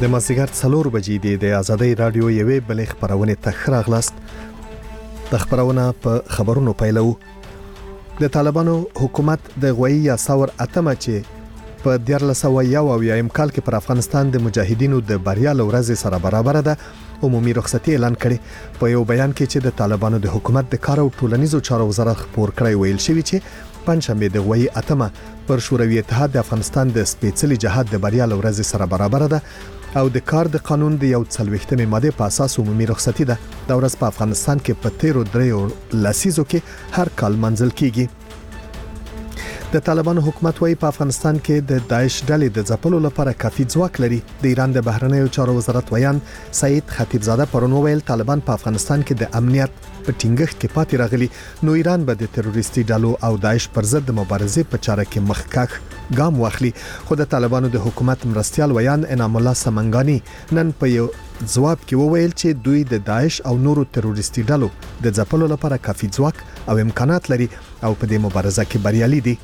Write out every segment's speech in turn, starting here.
د مازدیګر 4 بجې د آزادۍ رادیو یوې بلې خبرونه ته راغلاست. د خبرونه په خبرونو پیلو. د طالبانو حکومت د غوي یا ثور اتمه چې په 1401 کال کې پر افغانستان د مجاهدینو د بریا لورځ سره برابر ده عمومي رخصتي اعلان کړي. په یو بیان کې چې د طالبانو د حکومت د کار او ټولنیزو چارو وزارت خبر کړی ویل شوی چې پنځمه د غوي اتمه پر شوروي اتحاد د افغانستان د سپېڅلي جهاد د بریا لورځ سره برابر ده او د کار د قانون د یو 40مه ماده په اساس عمومي رخصتي ده. د ورځ په افغانستان کې په 13 لسیزو کې هر کال منځل کیږي. د طالبانو حکومت وايي په افغانستان کې د داعش ډلې د ځپلو لپاره کافي ځواک لري. د ایران د بهرنیو چارو وزارت ویان سعید خطیبزاده پرون ویل طالبان په افغانستان کې د امنیت په ټینګښت کې پاتې راغلي، نو ایران به د تروریستي ډلو او داعش پر ضد د مبارزې په چاره کې مخکښ ګام واخلي. خو د طالبانو د حکومت مرستيال ویان انعام الله سمنګانی نن په یو ځواب کې وویل چې دوی د داعش او نورو تروریستي ډلو د ځپلو لپاره کافي ځواک او امکانات لري او په دې مبارزه کې بریالي دي.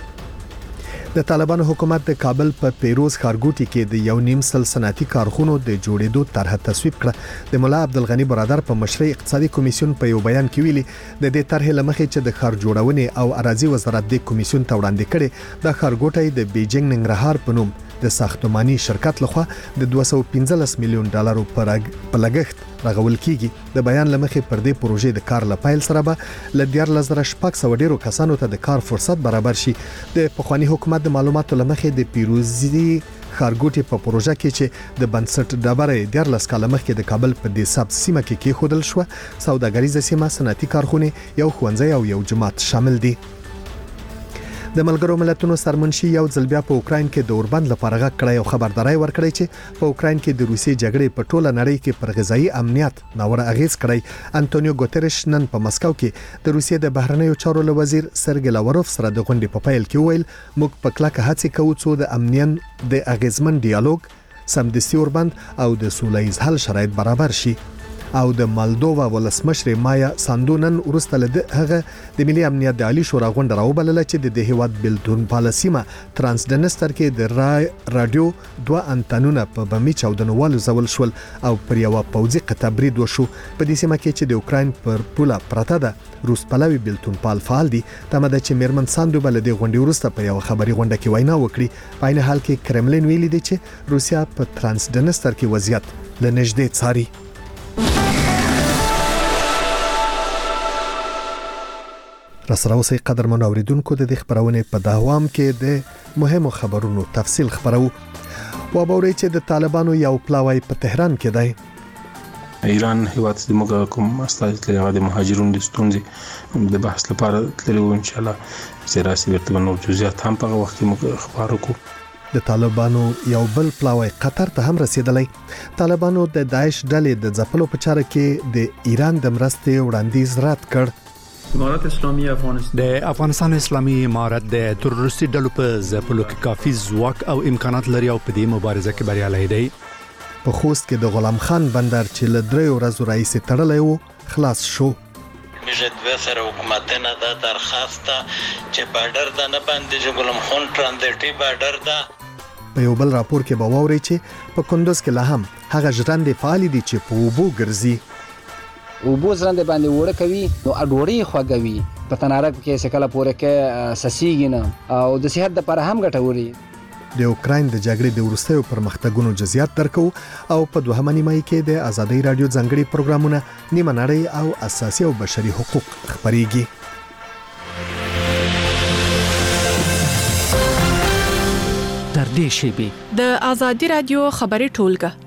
د طالبانو حکومت د کابل په پیروز ښارګوټي کې د یو نیم سل صنعتي کارخونو د جوړېدو طرح تصویب کړه. د مولا عبدالغنی برادر په مشرۍ اقتصادي کمیسیون په یو بیان کې ویلي د دې طرح لمخې چې د ښار جوړونې او اراضي وزارت د کمیسیون ته وړاندې کړي د ښارګوټي د بیجینګ ننګرهار په نوم د ساختماني شرکت لخوا د 215 میلیون ډالرو پر لګښت راغول کیږي. د بیان لمخې پر دې پروژې د کار لپایل سره به ل 14,600 ډیرو کسانو ته د کار فرصت برابر شي. د پخوانی حکومت د معلوماتو لمخې د پیروزي ښارګوټي په پروژه کې چې د بنسټ ډبره 14 کال مخکې د کابل په دې سب سیمه کې خودل شو، سوداګریزه سیمه، صنعتي کارخونه، یو ښوونځی او یو جماعت شامل دي. د ملګرو ملتونو سرمنشي یو ځل بیا په اوکراین کې د اوربند لپاره غږ کړی او خبرداري ورکړی چې په اوکراین کې د روسي جګړې په ټوله نړۍ کې پر غذایی امنیت ناوړه اغیز کړی. انټونیو ګوتریش نن په مسکو کې د روسیې د بهرنیو چارو وزیر سرګی لاوروف سره د غونډې په پیل کې ویل موږ په کلکه هڅه کوو چې د امنیت د اغیزمن ډیالوګ، سمدستي اوربند او د سولهییز حل شرایط برابر شي. او د مالدووا ولسمشر مایا ساندو نن ورسته له هغه د ملي امنیت د عالی شورا غونډه راوبلله چې د هیواد بلتون پالیسیما ترانسډنستر کې د رادیو 2 انټنونه په بمی چاودنوالو زول شول او پر یو پوځي قطع برید وشو. په دې سیمه کې چې د اوکراین پر پوله پرته ده روس پلوي بلتون پال فعال دي. تمه ده چې میرمن ساندو بل د غونډې ورسته په یو خبري غونډه کې وینا وکړي. په عین حال کې کرملین ویلي دی چې روسیا په ترانسډنستر کې وضعیت لنږدې څاري. راسره اوسئ قدرمن اوریدونکو، د دې خبرونه په دوام کې د مهمو خبرونو تفصیل خبرو. و باوري چې د طالبانو یو پلاوی په تهران کې دی. ایران هیواد د موږ کوم استاد لري د مهاجرونو د ستونزې د بحث لپاره تللی و. ان شاء الله زیراسي ورته نور جزئیات هم په وخت کې خبرو کو. د طالبانو یو بل پلاوی قطر ته هم رسیدلی. طالبانو د داعش ډلې د ځپلو په چاره کې د ایران د مرستې وړاندیز رد کړ. امارات اسلامي د افغانستان اسلامي امارت د تروریستي ډلو په ځپلو کې کافي ځواک او امکانات لري او په دې مبارزه کې بریالی دی. په خوست کې د غلام خان بندر چې له 3 ورځو راهیسې تړلی و خلاص شو. میشه دوه سره حکومتونه دا درخواست چې بارډر د نه باندې چې غلام خان ترانزیټي بارډر دا. په یو بل راپور کې به واوري چې په کندوز کې لا هم هغه ژرندې فعال دي چې په اوبو ګرځي. اوبو ژرندې باندې وړه کوي نو اډوړی خوګوي په تنارک کې سکله پورې کې سسیږي نه او د صحت لپاره هم ګټوري. د اوکراین د جګړې د وروستیو پرمختګونو جزئیات درکو او په دوهمه نیمه کې د آزادۍ رادیو ځنګړي پروګرامونه نیمه نړۍ او اساسي او بشري حقوق خبريږي. تر دې شی د آزادۍ رادیو خبري ټولګه.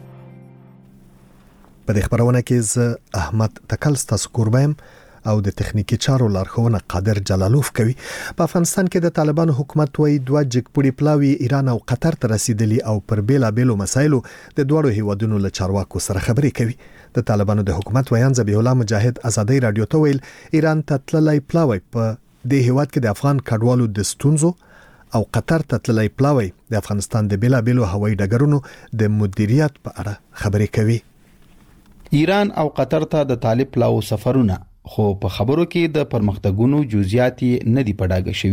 په دې خبرونه کې ز احمد تکل ستاسو قربایم او د تخنیکی چارو لارښوونه قادر جلالوف کوي. په افغانستان کې د طالبانو حکومت وایي 2 جګپوړي پلاوی ایران او قطر ته رسیدلی او پر بیلابېلو مسایلو د دوړو هیوادونو له چارواکو سره خبرې کوي. د طالبانو د حکومت ویان ذبیح الله مجاهد آزادۍ رادیو ته ویل ایران ته تللی پلاوی په دې هیواد کې د افغان کډوالو د ستونزو او قطر ته تللی پلاوی د افغانستان د بیلابېلو هوایي ډګرونو د مدیریت په اړه خبرې کوي. ایران او قطر ته د طالب پلاو سفرونه خو په خبرو کې د پرمختګونو جزئیات نه دی پډاګه شوی.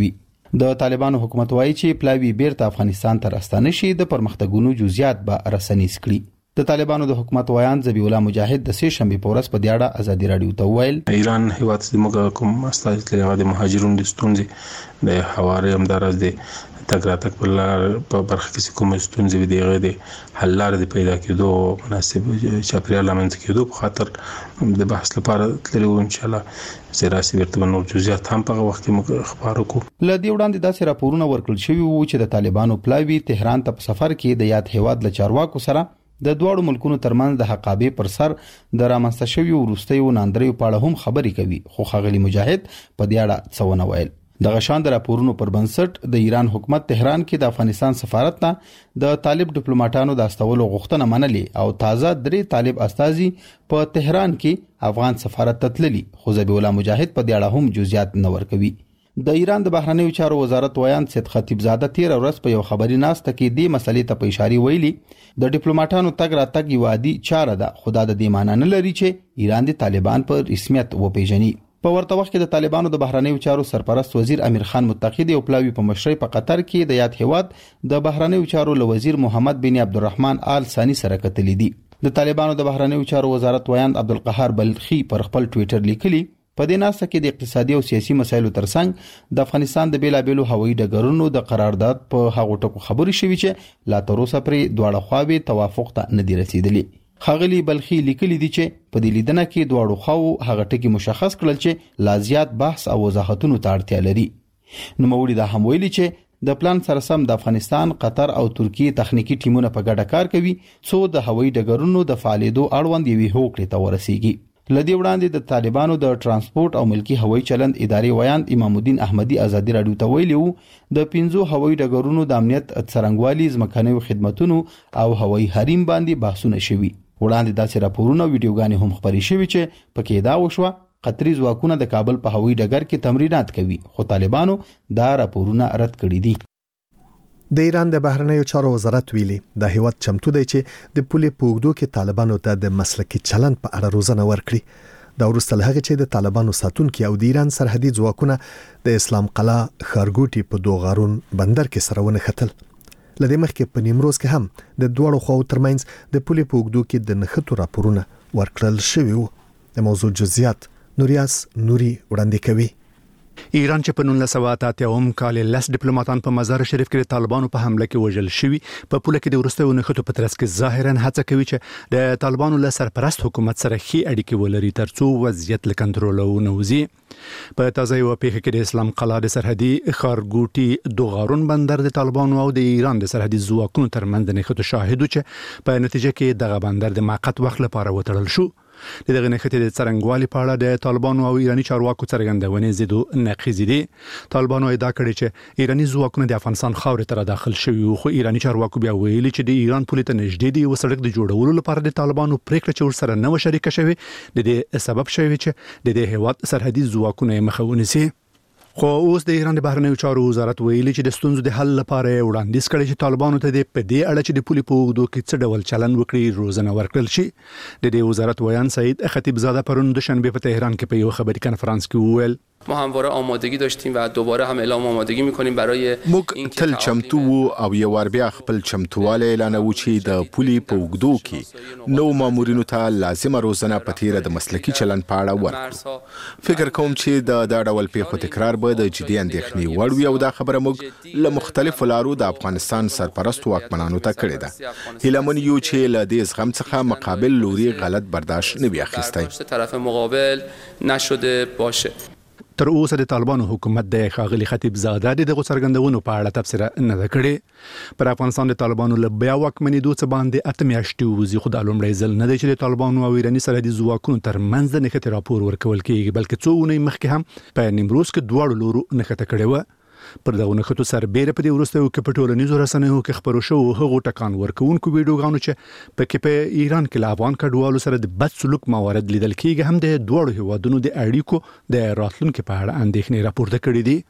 د طالبانو حکومت وایي چې پلاوی بیرته افغانستان ته راستانه شي د پرمختګونو جزئیات به رسنیز کړي. د طالبانو د حکومت وایان ذبیح الله مجاهد د سه شنبه په ورځ په دې اړه ازادي رادیو ته ویل ایران هیواد زموږ کوم استازي د مهاجرونو د ستونزې د حواله همدارز د تګراتک په لار په برخه کې کوم ستونزې دی غوډه حل لار د پیدا کېدو مناسب چاپیریال لامنځ کېدو په خاطر د بحث لپاره تلو ان شاء الله سراسي ورته نور جزئیات هم په وخت کې موږ خبرو کو. لدی وړاندې داسې راپورونه ورکړل شوی وو چې د طالبانو پلاوی تهران ته په سفر کې د یاد هیواد له چارواکو سره د دوړو ملکونو ترمنځ د حقابې پر سر د رامنځته شوی ورستیو ناندریو په اړه هم خبرې کوي، خو ښاغلي مجاهد په دې اړه څه ونه ویل. د غشان د راپورونو پر بنسټ د ایران حکومت تهران کې د افغانستان سفارت ته د طالب ډیپلوماټانو د استولو غوښتنه منلې او تازه درې طالب استازي په تهران کې افغان سفارت ته تللي، خو ذبیح الله مجاهد په دې اړه هم جزئیات نه ورکوي. د ایران د بهرنیو چارو وزارت ویان سید خطیب زاده 13 ورځ په یو خبري ناسته کې د مسلې ته په اشاره ویلي د ډیپلوماټانو تګ راتګ یو عادي چاره ده، خو د دې معنی نه لري چې ایران د طالبان په رسمیت وپیژني. په ورته وخت کې د طالبانو د بهرنیو چارو سرپرست وزیر امیر خان متقی او پلاوی په مشرۍ په قطر کې د یاد هیواد د بهرنیو چارو له وزیر محمد بن عبدالرحمن آل ثانی سره کتلې دي. د طالبانو د بهرنیو چارو وزارت ویان عبدالقهار بلخی پر خپل ټوئیټر لیکلي په دې ناسه کې د اقتصادي او سیاسي مسایلو ترڅنګ د افغانستان د بیلابېلو هوایي ډګرونو د قرارداد په هغو ټکو خبرې شوې چې لا تر اوسه پرې دواړه خواوې توافق ته نه دي رسیدلي. ښاغلي بلخي لیکلي دي چې په دې لیدنه کې دواړو خواو هغه ټکي مشخص کړل چې لا زیات بحث او وضاحتونو ته اړتیا لري. نوموړي دا هم ویلي چې د پلان سره سم د افغانستان، قطر او ترکیه تخنیکی ټیمونه په ګډه کار کوي څو د هوایي ډګرونو د فعالیدو اړوند یوې هوکړې ته ورسیږي. لدی وړاندې د طالبانو د ترانسپورت او ملکی هوایي چلند ادارې ویان امام الدین احمدی ازادي رادیو ته ویلي وو د 5 هوایي ډګرونو د امنیت څرنګوالي، ځمکنیو خدماتونو او هوایي حریم باندې بحثونه شوي. وړاندې داسې راپورونه او ویډیوګانې هم خبرې شوي چې پکې دا وشوه قطري ځواکونه د کابل په هوایي ډګر کې تمرینات کوي، خو طالبانو دا راپورونه رد کړي دي. د ایران د بهرنیو چارو وزارت ویلي د هیواد چمتو دی چې د پولې په اوږدو کې طالبانو ته د مسلکي چلند په اړه روزنه ورکړي. دا وروسته له هغه چې د طالبانو ساتونکي او د ایران سرحدي ځواکونه د اسلام قلعه ښارګوټي په دوغارون بندر کې سره ونښتل. لدې مخکې په نیمروز کې هم د دوړو خواو ترمنځ د پولې په اوږدو کې د نښتو راپورونه ورکړل شوي وو. د موضوع جزئیات نوریاس نوري وړاندې کوي. ایران چې په 1988 کال لس ډیپلوماټان په مزار شریف کې طالبانو په حمله کې وژل شوي، په پوله کې د ورستیو نښتو په ترڅ کې ظاهرا هڅه کوي چې د طالبانو له سرپرست حکومت سره ښې اړیکې ولري ترڅو وضعیت له کنټرول ونوځي. په تازه یو پیښه کې د اسلام قلعه د سرحدي ښارګوټي دوغارون بندر د طالبانو او د ایران د سرحدي ځواکونو ترمنځ د نښتو شاهدو چې په نتیجه کې دغه بندر د موقت وخت لپاره وتړل شو. دغه نښتې د څرنګوالي په اړه د طالبانو او ایراني چارواکو څرګندونې زیدو نقیزې دي. طالبانو ادعا کړې چې ایراني ځواکونه د افغانستان خاورې ته داخل شوي وو، خو ایراني چارواکو بیا ویلي چې د ایران پولې ته نږدې دی یو سړک د جوړولو لپاره د طالبانو پریکړه چې ورسره نه و شریکه شوې د دې سبب شوی چې د دې هیواد سرحدي ځواکونه مخه ونیسي. خو اوس د ایران د بهرنیو چارو وزارت ویلي چې د ستونزو د حل لپاره وړاندیز کړی چې طالبانو ته د په دې اړه چې د پولې په اوږدو کې څه ډول چلند وکړي روزنه ورکړل شي. د دې وزارت ویان سید خطیب زاده پرون دوشنبه په تهران کې په یو خبري کنفرانس کې وویل ما همواره آمادگی داشتیم و دوباره هم اعلام آمادگی می‌کنیم برای موږ تل چمتو وو او یو ور بیا خپل چمتواله اعلانوو چې د پولې په اوږدو کې نو مامورینو ته لازمه روزنه په تیره د مسلکي چلند په اړه ورکړو. فکر کوم چې دا ډول پیښو تکرار به د جدي اندېښنې وړ وي او دا خبره موږ له مختلفو لارو د افغانستان سرپرست واکمنانو ته کړې ده. هیله یو چې له دې زغم څخه مقابل لوري غلط برداشت نه وي اخیستی. طرف مقابل نشده باشه. تر اوسه د طالبانو حکومت د ښاغلي خطیب زاده د څرګندونو په اړه تبصره نه ده کړې. پر افغانستان د طالبانو له بیا واکمنېدو څخه باندې 8 میاشتې وځي، خو د لومړي ځل نه دی چې د طالبانو او ایراني سرحدي ځواکونو ترمنځ د نښتې راپور ورکول کېږي، بلکې څو اونۍ مخکې هم په نیمروز کې دواړو لورو نښته کړې وه. پر دغه نښتو سربېره په دې وروستیو کې په ټولنیزو رسنیو کې خپرو شوو هغو ټکان ورکوونکو ویډیوګانو چې پکې په ایران کې له افغان کډوالو سره د بد سلوک موارد لیدل کېږي هم د دواړو هیوادونو د اړیکو د راتلونکو په اړه اندېښنې راپورته کړې دي.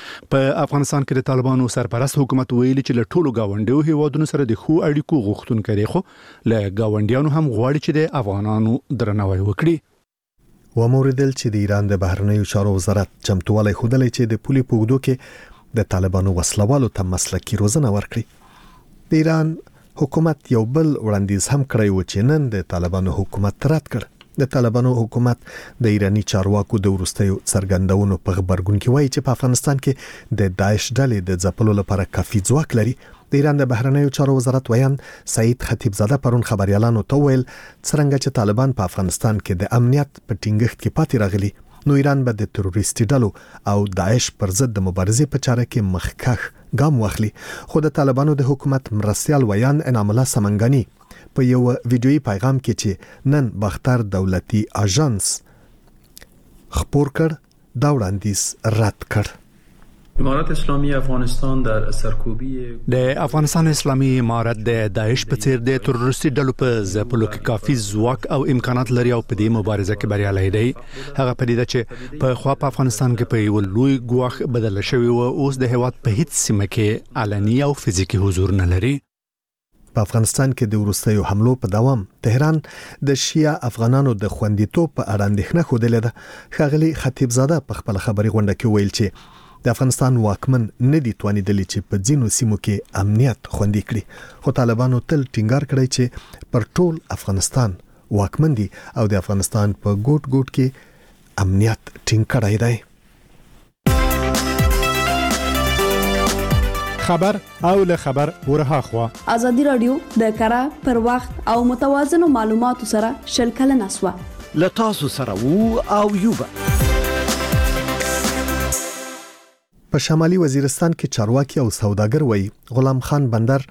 په افغانستان کې د طالبانو سرپرست حکومت ویلي چې له ټولو گاونډیو هیوادونو سره د ښو اړیکو غوښتونکی دی، خو له گاونډیانو هم غواړي چې د افغانانو درناوی وکړي. وموردل چې د ایران د بهرنیو چارو وزارت چمتووالی ښودلی چې د پولې په اوږدو کې د طالبانو وسلوالو ته مسلکي روزنه ورکړي. د ایران حکومت یو بل وړاندیز هم کړی و چې نن د طالبانو حکومت رد کړ. د طالبانو حکومت د ایرانی چارواکو د ورستیو څرګندونو په خبرګون کې وایي چې په افغانستان کې د داعش ډلې د ځپلو لپاره کافي ځواک لري. د ایران د بهرنیو چارو وزارت ویان سعید خطیبزاده پرون خبريالانو ته ویل څنګه چې طالبان په افغانستان کې د امنیت په ټینګښت کې پاتې راغلي نو ایران به د تروریستي ډلو او داعش پر ضد د مبارزې په چاره کې مخکښ ګام واخلي. خو د طالبانو د حکومت مرستيال ویان انعام الله سمنګانی په یو ویډیويي پیغام کې چې نن باختر دولتي اژانس خبر کړ دا وړاندیز رد کړ. امارت اسلامی افغانستان در سرکوبی د افغانستان اسلامي امارت د داعش په څیر د تروریستي ډلو په ځپلو کې کافي ځواک او امکانات لري او په دې مبارزه کې بریالي دي. هغه پدیده چې په خوا په افغانستان کې په یو لوی ګواښ بدل شوی او اوس د هیواد په هیڅ سیمه کې علني او فزیکی حضور نه لري. په افغانستان کې د وروستیو حملو په دوام تهران د شیعه افغانانو د خوندیتوب په اړه اندېښنه خوده ده. ښاغلي خطیبزاده په خپل خبري غونډه کې ویل چې د افغانستان واکمن نه دي توانیدلی چې په ځینو سیمو کې امنیت خوندي کړي. خو طالبانو تل ټینګار کړی چې پر ټول افغانستان واکمن دي او د افغانستان په ګوټ ګوټ کې امنیت ټینګ کړی دی. خبر او له خبر ورها خوا ازادي رادیو د کارا پر وخت او متوازن معلوماتو سره شلکل نسوا لتاسو سره وو او یوبا. په شمالي وزیرستان کې چارواکي او سوداګر وایي غلام خان بندر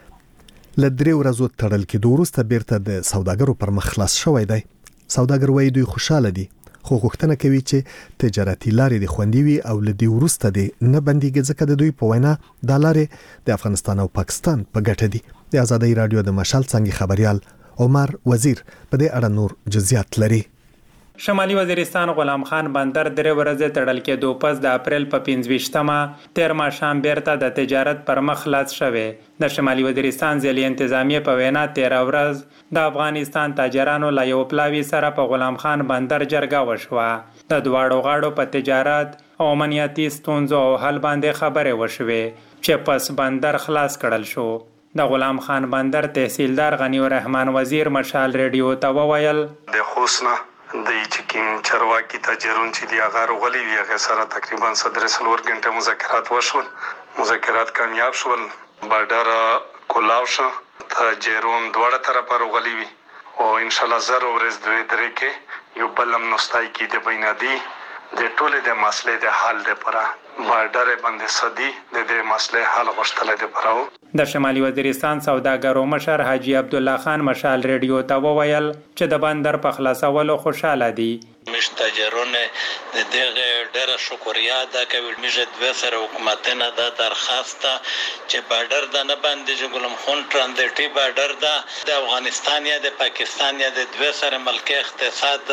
لدري ورځو تړل کې دوروسته بیرته د سوداګرو پر مخ خلاص شوی دی. سوداګر وایي دوی خوشاله دي خو غوښتنه کوي چې تجارتي لارې د خوندي وي او لدی ورسته دي نه بنديږي ځکه د دوی په وینا د لارې د افغانستان او پاکستان په ګټه دي. د آزادۍ رادیو د مشال څنګه خبريال عمر وزیر په دې اړه نور جزئیات لري. شمالي وزیرستان غلام خان بندر درې ورځې تړل کې 2 پس د اپریل په 25مه تیر ماښام بیرته د تجارت پر مخ خلاص شوه. د شمالي وزیرستان ځلې انتظامیه په وینا 13 ورځ د افغانستان تاجرانو لا یو پلاوی سره په غلام خان بندر جرګه وشوه. د دواړو غاړو په تجارت او امنیتي ستونزو او حل باندې خبرې وشوه چې پس بندر خلاص کړل شو. د غلام خان بندر تحصیلدار غنی الرحمن وزیر مشال ریډیو ته وویل د خوسنا د چکین چرواکی تاجرون چې دی هغه غولي وی هغه سره تقریبا 3 غنټه مذاکرات وشول. مذاکرات کامیاب شول. بارډر کولاو شو. تاجرون دواړه طرفه غولي وی او ان شاء الله زر ورځ دوی درې کې یو بلم نوستای کې د بینادي د ټوله د مسلې د حل لپاره بارډر باندې سدي د دې مسلې حل غوښتل دي پراو. د شمالي وزیرستان سوداګرو مشر حاجی عبد الله خان مشال ریډیو ته وویل چې د بندر په خلاصولو خوشاله دي. مش تاجرون د دغه ډېر شکریا ادا کوي. میشه د سره حکومتونه د درخواست چې بارډر د نه باندې جګلم خون ترانزیټي بارډر د افغانستان یا د پاکستان یا د دوه سره ملک اقتصاد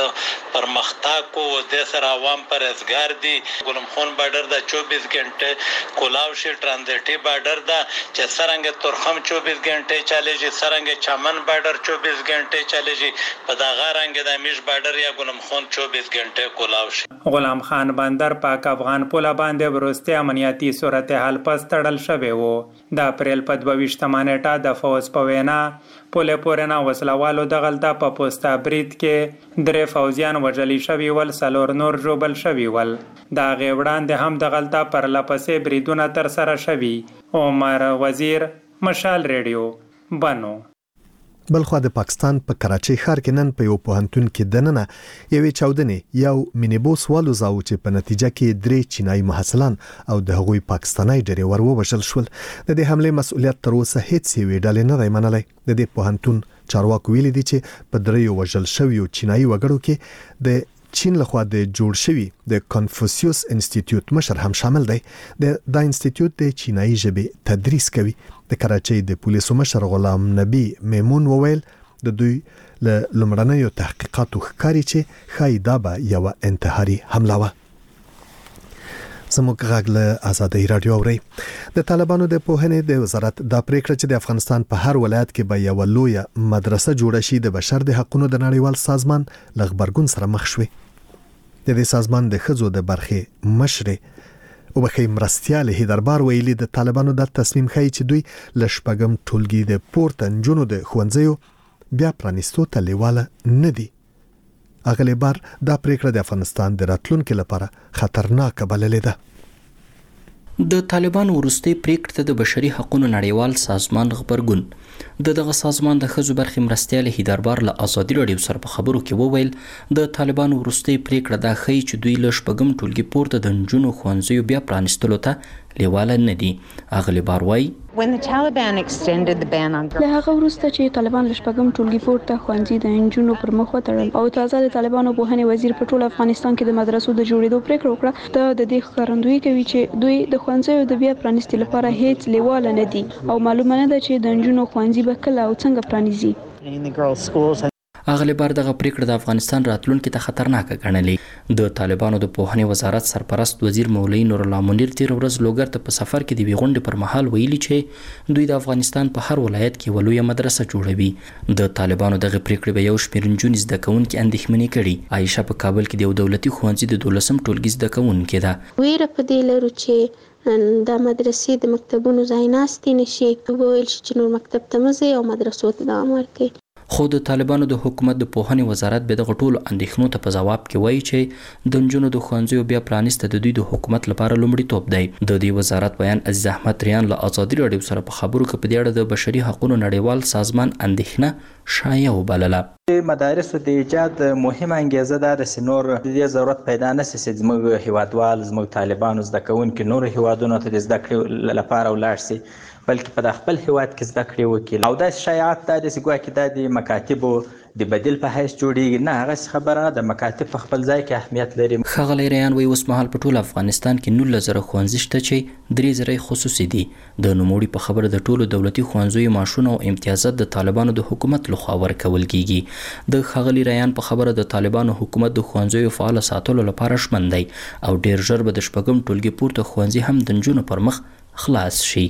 پرمختګ کو د سره عوام پرهیزګار دي. جګلم خون بارډر د 24 غنټه کولاو شي ترانزیټي بارډر د چې سرنګ تورخم 24 غنټه چاليږي سرنګ چمن بارډر 24 غنټه چاليږي په دا غرنګ د میش بارډر یا ګلم خون 24 غنټه کولاو شي. غلام خان بندر پاک افغان پوله باندې ورسته امنیتي صورتحال پس تړل شوی وو. د اپریل په 22 نیټه د فوز په وینا پوله پورنه وسلوالو د غلطه په پوسټا برید کې 3 فوزیان وژل شوی ول 4 نور جوبل شوی ول. دا غوړاند هم د غلطه پر لپسې بریدونه تر سره شوی. عمر وزیر مشال ریډیو بنو. بلخو د پاکستان په کراچۍ ښار کې نن په یو پوهنتون کې دننه یوې چاودنې یو مینیبوس والوزاو چې په نتیجه کې 3 چینایي محصلان او د هغوی پاکستاني ډریور ووژل شول. د دې حمله مسؤلیت تر اوسه هیڅ یوې ډلې نه دی منلی. د دې پوهنتون چارواکو ویلي دي چې په 3 وژل شویو چینایي وګړو کې د چین لخوا د جوړ شوی د کنفوسیوس انسټیټیوټ مشر هم شامل دی. د انسټیټیوټ د چینایي ژبې تدریس کوي. د کراچۍ د پولیسو مشر غلام نبی میمون وویل د دوی له لمړنیو تحقیقاتو ښکاري چې ښایي دا به یوه انتحاري حمله وه. زموږ غږ له آزادۍ رادیو اورئ. د طالبانو د پوهنې د وزارت دا پریکړه چې د افغانستان په هر ولایت کې به یوه لویه مدرسه جوړه شي د بشر د حقوقو د نړیوال سازمان له غبرګون سره مخ شوې. د دې سازمان د ښځو د برخې مشرې وبخې مرستيال هیدربار ویلي د طالبانو د تصمیم خای چې دوی لشپګم ټولګي د پورته نجونو د خوندزیو بیا پرانیستو ته لیواله نه دي. اغلی بار دا پریکړه د افغانستان د راتلونکو لپاره خطرناک بللې ده. د طالبانو وروستي پریکړه ته د بشري حقوقو نړیوال سازمان خبرګون دغه سازمان د ښځو برخې مرستیال هیدربار له ازادي راډیو سره په خبرو کې وویل د طالبانو وروستي پریکړه دا ښیي چې دوی له شپږم ټولګي پورته د نجونو ښوونځیو بیا پرانیستلو ته لیواله نه دي. اغلی بار وایي له هغه وروسته چې طالبان له شپږم ټولګي پورته ښوونځي د نجونو پر مخ وتړل او تازه د طالبانو پوهنې وزیر په ټول افغانستان کې د مدرسو د جوړېدو پریکړه وکړه د دې ښکارندویي کوي چې دوی د ښوونځیو د بیا پرانیستلو لپاره هیڅ لیواله نه دي او معلومه نه ده چې د نجونو ښوونځي به کله او څنګه پرانیزي. اغلی بار دغه پریکړه د افغانستان راتلونکي ته خطرناکه ګڼلې. د طالبانو د پوهنې وزارت سرپرست وزیر مولوی نور الله منیر تیر ورځ لوګر ته په سفر کې د غونډې پر مهال ویلي چې دوی د افغانستان په هر ولایت کې ولویه مدرسه جوړوي. د طالبانو دغه پریکړه به یو شمېر نجونې زده کوونکي اندېښمنې کړي. عایشه په کابل کې د یو دولتي ښوونځي د 12م ټولګي زده کوونکې ده. ویره په دې لرو چې د مدرسې د مکتبونو ځای ناستې نشي وویل شي چې نور مکتب ته مزه او مدرسو ته دوام ورکړي. خو د طالبانو د حکومت د پوهنې وزارت به دغه ټولو اندېښنو ته په ځواب کې وایي چې د نجونو د ښوونځیو بیا پرانیسته د دوی د حکومت لپاره لومړیتوب دی. د دې وزارت بیان عزیز احمد ریان له ازادي راډیو سره په خبرو کې په دې اړه د بشري حقوقو نړیوال سازمان اندېښنه شایع وبلله. مدارسو د ایجاد مهمه انګیزه دا د سنور د ضرورت پیدا نشي چې زموږ هیوادوال زموږ طالبانو زده کوونکي نور هیوادونو ته د زده کړې لپاره ولاړ شي بلکې په خپل هیواد کې زده کړې وکړي. او دا شایعات دا د ګواکې د مکاتبو د بدیل په حیث جوړیږي نه هغه خبره د مکاتب په خپل ځای کې اهمیت لري. ښاغلی ریان وایي اوس مهال په ټول افغانستان کې 19,000 ښوونځي شته چې 3,000 خصوصي دي. د نوموړي په خبره د ټولو دولتي ښوونځیو معاشونه او امتیازات د طالبانو د حکومت لخوا ورکول کیږي. د ښاغلي ریان په خبره د طالبانو حکومت د ښوونځیو فعال ساتلو لپاره ژمن دی او ډیر ژر به د شپږم ټولګي پورته ښوونځي هم د نجونو پر مخ خلاص شي.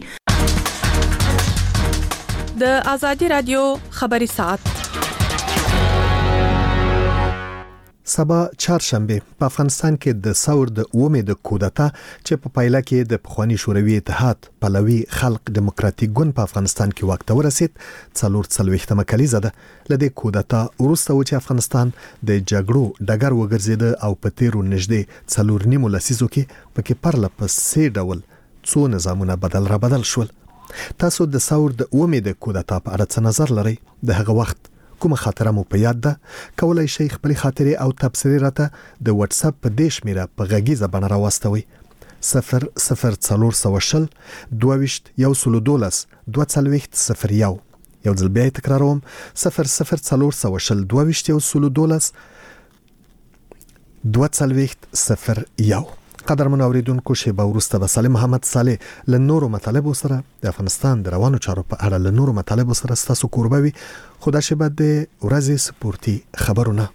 د ازادي رادیو خبري ساعت سبا چهارشنبه په افغانستان کې د ثور د اومې د کودتا چې په پایله کې د پخوانی شوروي اتحاد پلوي خلق دیموکراتیک ګوند په افغانستان کې واک ته ورسید 44 کلیزه ده. لدې کودتا وروسته چې افغانستان د جګړو ډګر وګرځید او په تیرو نږدې 4.5 لسیزو کې پکې پرله پسې ډول څو نظامونه بدل شول. تاسو د ثور د اومې د کودتا په اړه څه نظر لرئ؟ د هغه وخت کومه خاطره مو په یاد ده؟ کولای شئ خپل خاطرې او تبصرې راته د واتس اپ په دې شمیره په غږیزه بڼه راوستوئ 00420 22 112 240 یو ځل بیا تکراروم 00420 22 112 240. قدرمن اوریدونکو شیبه وروسته به سالم محمد صالح له نورو مطالبو سره د افغانستان د روانو چارو په اړه له نورو مطالبو سره ستاسو کوربه وي. خو دا شیبه د ورځې سپورتي خبرونه.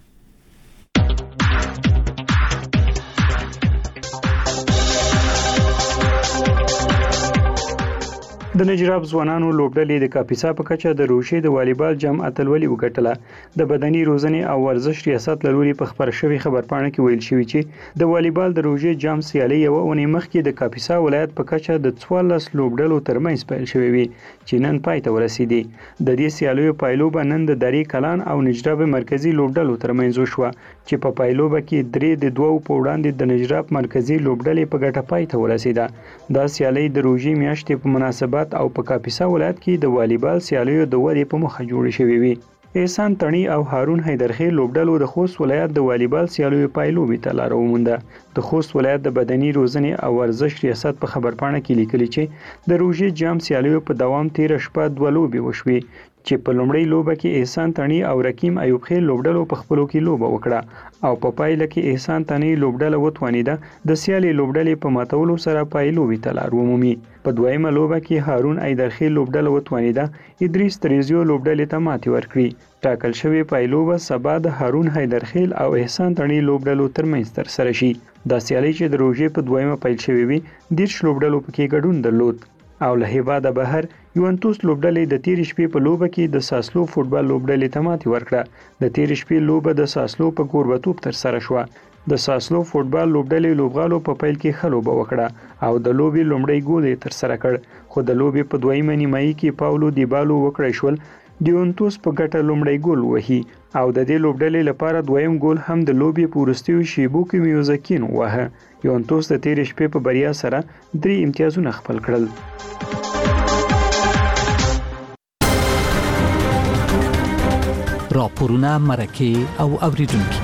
د نجراب ځوانانو لوبډلې د کاپیسا په کچه د روشي د والیبال جام اتلولي وګټله. د بدني روزنې او ورزش ریاست لوري په خبر شوی خبرپاڼه کې ویل شوی چې د والیبال د روشي جام سیالي یو اونۍ مخکې د کاپیسا ولایت په کچه د 14 لوبډلو ترمنځ پیل شوی وي چې نن پای ته ورسیدي. د دې سیالیو پایلوبه نن د دری کلان او نجراب مرکزی لوبډلو ترمنځ وشوه چې په پایلوبه کې درې د دوو په وړاندې د نجراب مرکزی لوبډلې په ګټه پای ته ورسیده. دا سیالي د روشي میاشتې په مناسبت او په کاپیسا ولایت کې د والیبال سیالیو د ودې په مخه جوړې شوې وي. احسان تڼي او هارون حیدرخیل لوبډلو د خوست ولایت د والیبال سیالیو پایلوبې ته لاره ومونده. د خوست ولایت د بدني روزنې او ورزش ریاست په خبرپاڼه کې لیکلي چې د روژې جام سیالیو په دوام 13 شپه 2 لوبې وشوې چې په لومړۍ لوبه کې احسان تڼي او رکیم ایوب خیل لوبډلو په خپلو کې لوبه وکړه او په پایله کې احسان تڼي لوبډله وتوانیده د سیالي لوبډلې په ماتولو سره پایلوبې ته لار ومومي. په دویمه لوبه کې هارون حیدرخیل لوبډله وتوانیده ادریس تریزیو لوبډلې ته ماتې ورکړي. ټاکل شوی پایلوبه سبا د هارون حیدرخیل او احسان تڼي لوبډلو ترمنځ ترسره شي. دا سیالي چې د روژې په دویمه پیل شوې وي 10 لوبډلو پکې ګډون درلود او له هیواده بهر یوونتوس لوبډلې د تیر شپې په لوبه کې د ساسلو فوټبال لوبډلې ته ماتې ورکړه. د تیر شپې لوبه د ساسلو په کوربتوب تر سره شوه. د ساسلو فوټبال لوبډلې لوبغالو په پیل کې ښه لوبه وکړه او د لوبې لومړی ګول یې ترسره کړ، خو د لوبې په دویمه نیمایي کې پاولو دیبالو وکړای شول ډیونتوس په ګټه لومړی ګول وهي او د دې لوبډلې لپاره دویم ګول هم د لوبې په وروستیو شیبو کې میوزکین وهه. یوونتوس د تېرې شپې په بریا سره 3 امتیازونه خپل کړل. راپورونه مرکه او اوریدونکو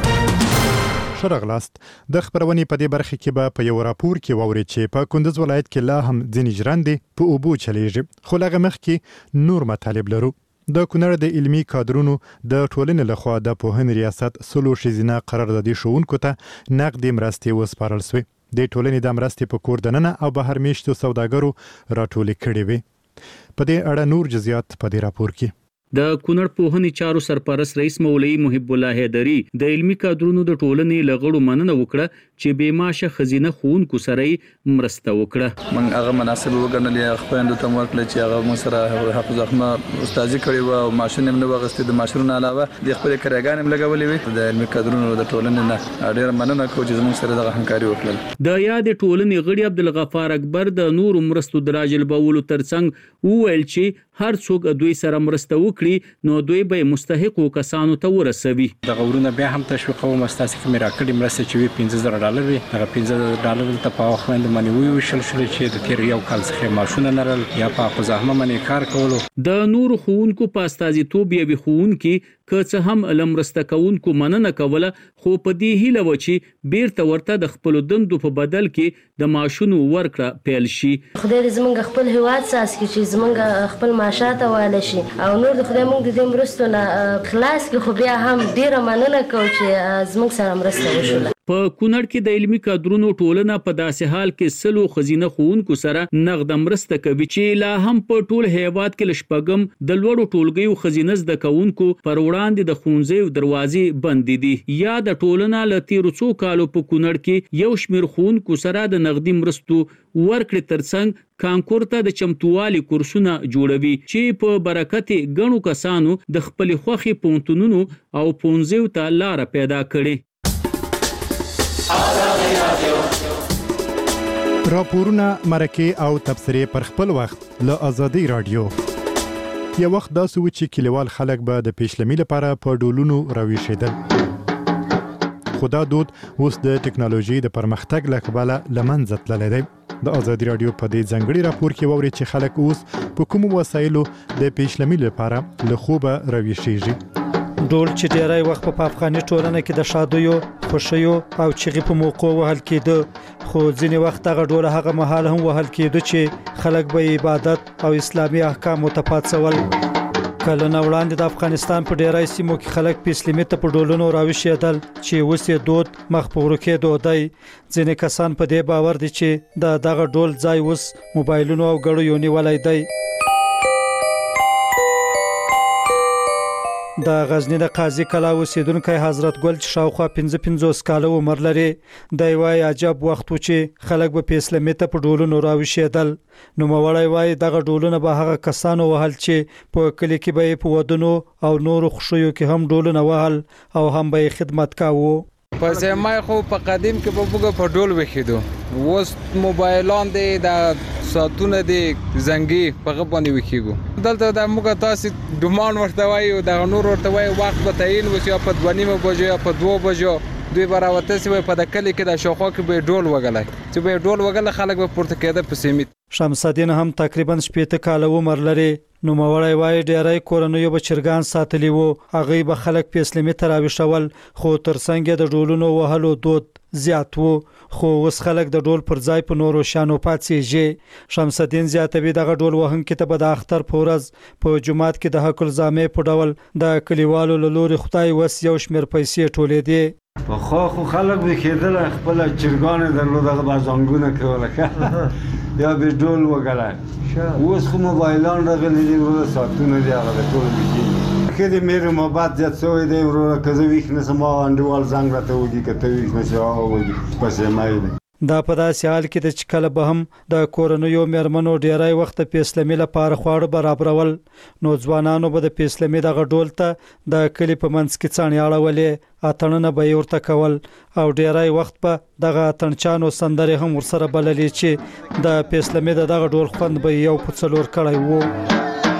شرغلاست د خبرونې په دې برخه کې به په یو راپور کې ووري چې په کندز ولایت کې لا هم ځینې ژرندې په اوبو چلیږي، خو لغه مخ کې نور مطالب لرو. د کونړ د علمي کادرونو د ټولنې لخوا د پوهنې ریاست سلو شیزینه قراردادي شوونکو ته نقدي مرستې وسپارل شوې. د ټولنې د مرستې په کور دننه او بهر میشتو سوداګرو راټولې کړې وې. په دې اړه نور جزئیات په دې راپور کې. د کونړ پوهنې چارو سرپرست رئیس مولوي محب الله حیدری د علمي کادرونو د ټولنې لغړو مننه وکړه چې بې معاشه خزینه خونکو سره مرسته وکړه. من هغه مناسب وګڼلې خپلوندو ته ورکړل چې هغه مو سره حافظ احمد استادي کړی و او ماشين هم نه وغستې، د ماشینونو علاوه د خپل کارګان هم لګولې وي. د علمي کادرونو د ټولنې نه ډېر مننه کوم چې موږ سره د همکاري وکړل. د یاد ټولنې غړي عبدالغفار اکبر د نور مرستو دراجل بولو ترڅنګ وویل چې هر څوک دوی سره مرسته وکړي نو دوی به مستحقو کسانو ته ورسوي. د غورونه بیا هم تشویق او مستاسې کې میراکړي مرسته چې $15,000 وي. هغه $15,000 ته په خوند باندې ویشل شو چې د تیر یو کال څخه ماشونه نرل یا په زحمت باندې کار کولو. د نور خوونکو په استازیتوب یوي خوونکي که څه هم لمرسته کوونکو مننه کوله، خو په دې هیله و چې بیرته ورته د خپل دندو په بدل کې د ماشونو ورکړه پیل شي. خدای دې زمونږ خپل هیواد ساس کې چې زمونږ خپل معاشات واله شي او نور د خدای مونږ د دې مرستو نه خلاص کې، خو بیا هم ډیره مننه کوم چې زمونږ سره مرسته وشوله. په کونړ کې د علمي کادرونو ټولنه په داسې حال کې سلو خزینه خوونکو سره نقد مرسته کوي چې لا هم په ټول هیواد کې لشپګم د لوړو ټولګیو خزینه زده کوونکو پر وړاندې د ښوونځیو دروازې بند دي. یا د ټولنه له تیرو څو کالو په کونړ کې یو شمېر خوونکو سره د نقدي مرستو ورکړې ترڅنګ کانکور ته د چمتووالي کورسونه جوړوي چې په برکت غنو کسانو د خپل خوخي پونتونونو او پونځیو ته لار پیدا کړي. راپورونه مرکه او تبصرې پر خپل وخت له آزادۍ رادیو. یو وخت داسې و چې کلیوال خلک به د پیشلمي لپاره په ډولونو راویښېدل، خو دا دود اوس د ټکنالوژي د پرمختګ له کبله له منځه تللی دی. د آزادۍ رادیو په دې ځانګړي راپور کې واورئ چې خلک اوس په کومو وسایلو د پیشلمي لپاره له خوبه راویښېږي. ډول چې ډیری وخت په افغاني ټولنه کې د شادیو، خوشیو او چغې په موقع وهل کېده، خو ځینې وخت هغه ډول هغه مهال هم وهل کېده چې خلک به عبادت او اسلامي احکامو ته پاتسول. کله نه وړاندې د افغانستان په ډیری سیمو کې خلک په اسلامي ته په ډولونو راوښیدل چې اوس یې دود مخ په ورکېدو دی. ځینې کسان په دې باور دي چې دغه ډول ځای اوس موبایلونو او ګړیو نیولی دی. د غزنی د قاضي کلا اوسیدونکو حضرت ګل چې شاوخوا 55 کاله عمر لري، دی وایي عجب وخت و چې خلک به په اسلامي ته په ډولونو راوښیدل. نو موړی وایي دغه ډولونه به هغه کسانو وهل چې په کلی کې به په ودونو او نورو خوشیو کې هم ډولونه وهل او هم به خدمت کاوه. په زمای خو په قدیم کې به موږ په ډول وخیدو، اوس موبایلان دي د ساتونه دي زنګي په غبنې وکیږو. دلته د موږ تاسو ډومان ورته وایو، د نور ورته وایو وخت به تعین وسی په 2:30 بجو یا په 2 بجو دوی براوته سی په دکل کې د شوخو کې به ډول وګلای چې به ډول وګل خلک به پورته کېده په سیمت. شمس الدین هم تقریبا 70 کاله عمر لري. نو موړی وایي ډیری کورنیو بچرګان ساتلی وو، هغه به خلک په اسلامي تراویشول، خو ترڅنګ د ډولونو وهلو دود زیات وو، خو اوس خلک د ډول پر ځای په نورو شانو پاتېږي. شمس الدین زیاتوي دغه ډول وهونکي ته به د اختر په ورځ په جمعات کې د حق الزامې په ډول د کلیوالو له لوري خدای وس یو شمېر پیسې ټولېدې. په خو خلک به کېدل خپل چرګان درلود، هغه بازانګونه کوله یا به ډول وګړای. اوس خو موبایلان راغلي دي، ورو ساتونه دي، هغه ټول دي. کله مې محبت زیات شوی دی، ورو کزه ویښ نه سم انډوال زنګ راته وږي کته ویښ نه شو او پسې مای. دا په داسې حال کې د چکل به هم د کورنیو مېرمنو ډیرای وخت په اسلامي لپاره خواړه برابرول نو ځوانانو به د اسلامي دغه ډول ته د کلی په منځ کې څانې اړولې اتنه به ورته کول او ډیرای وخت په دغه اتنچانو سندري هم ورسره بللې چې د اسلامي دغه ډول خوند به یو په څلور کړی وو.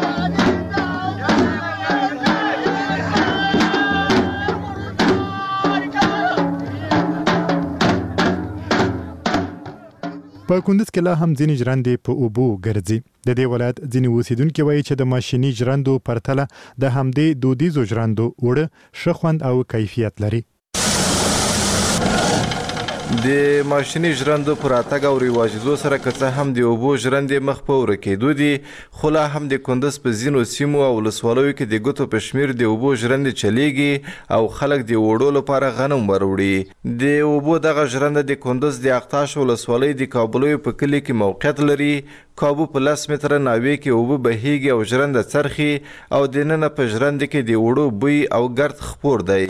په کندز کې لا هم ځینې ژرندې په اوبو ګرځي. د دې ولایت ځینې اوسیدونکو وایي چې د ماشيني ژرندو پرتله د همدې دودیزو ژرندو وړه ښه خوند او کیفیت لري. د ماشيني ژرندو پر اتګ او رواجېدو سره که څه هم د اوبو ژرندې مخ په ورکېدو دي خو لا هم د کندز په ځینو سیمو او ولسوالیو کې د ګوتو په شمېر د اوبو ژرندې چلیږي او خلک د وړو لپاره غنم وروړي. د اوبو دغه ژرنده د کندز د اقتاش ولسوالۍ د کابلیو په کلي کې موقعیت لري. کابو په 10 متره ناوې کې اوبه بهیږي او ژرنده څرخي او دننه په ژرنده کې د وړو بوی او ګرد خپور دی.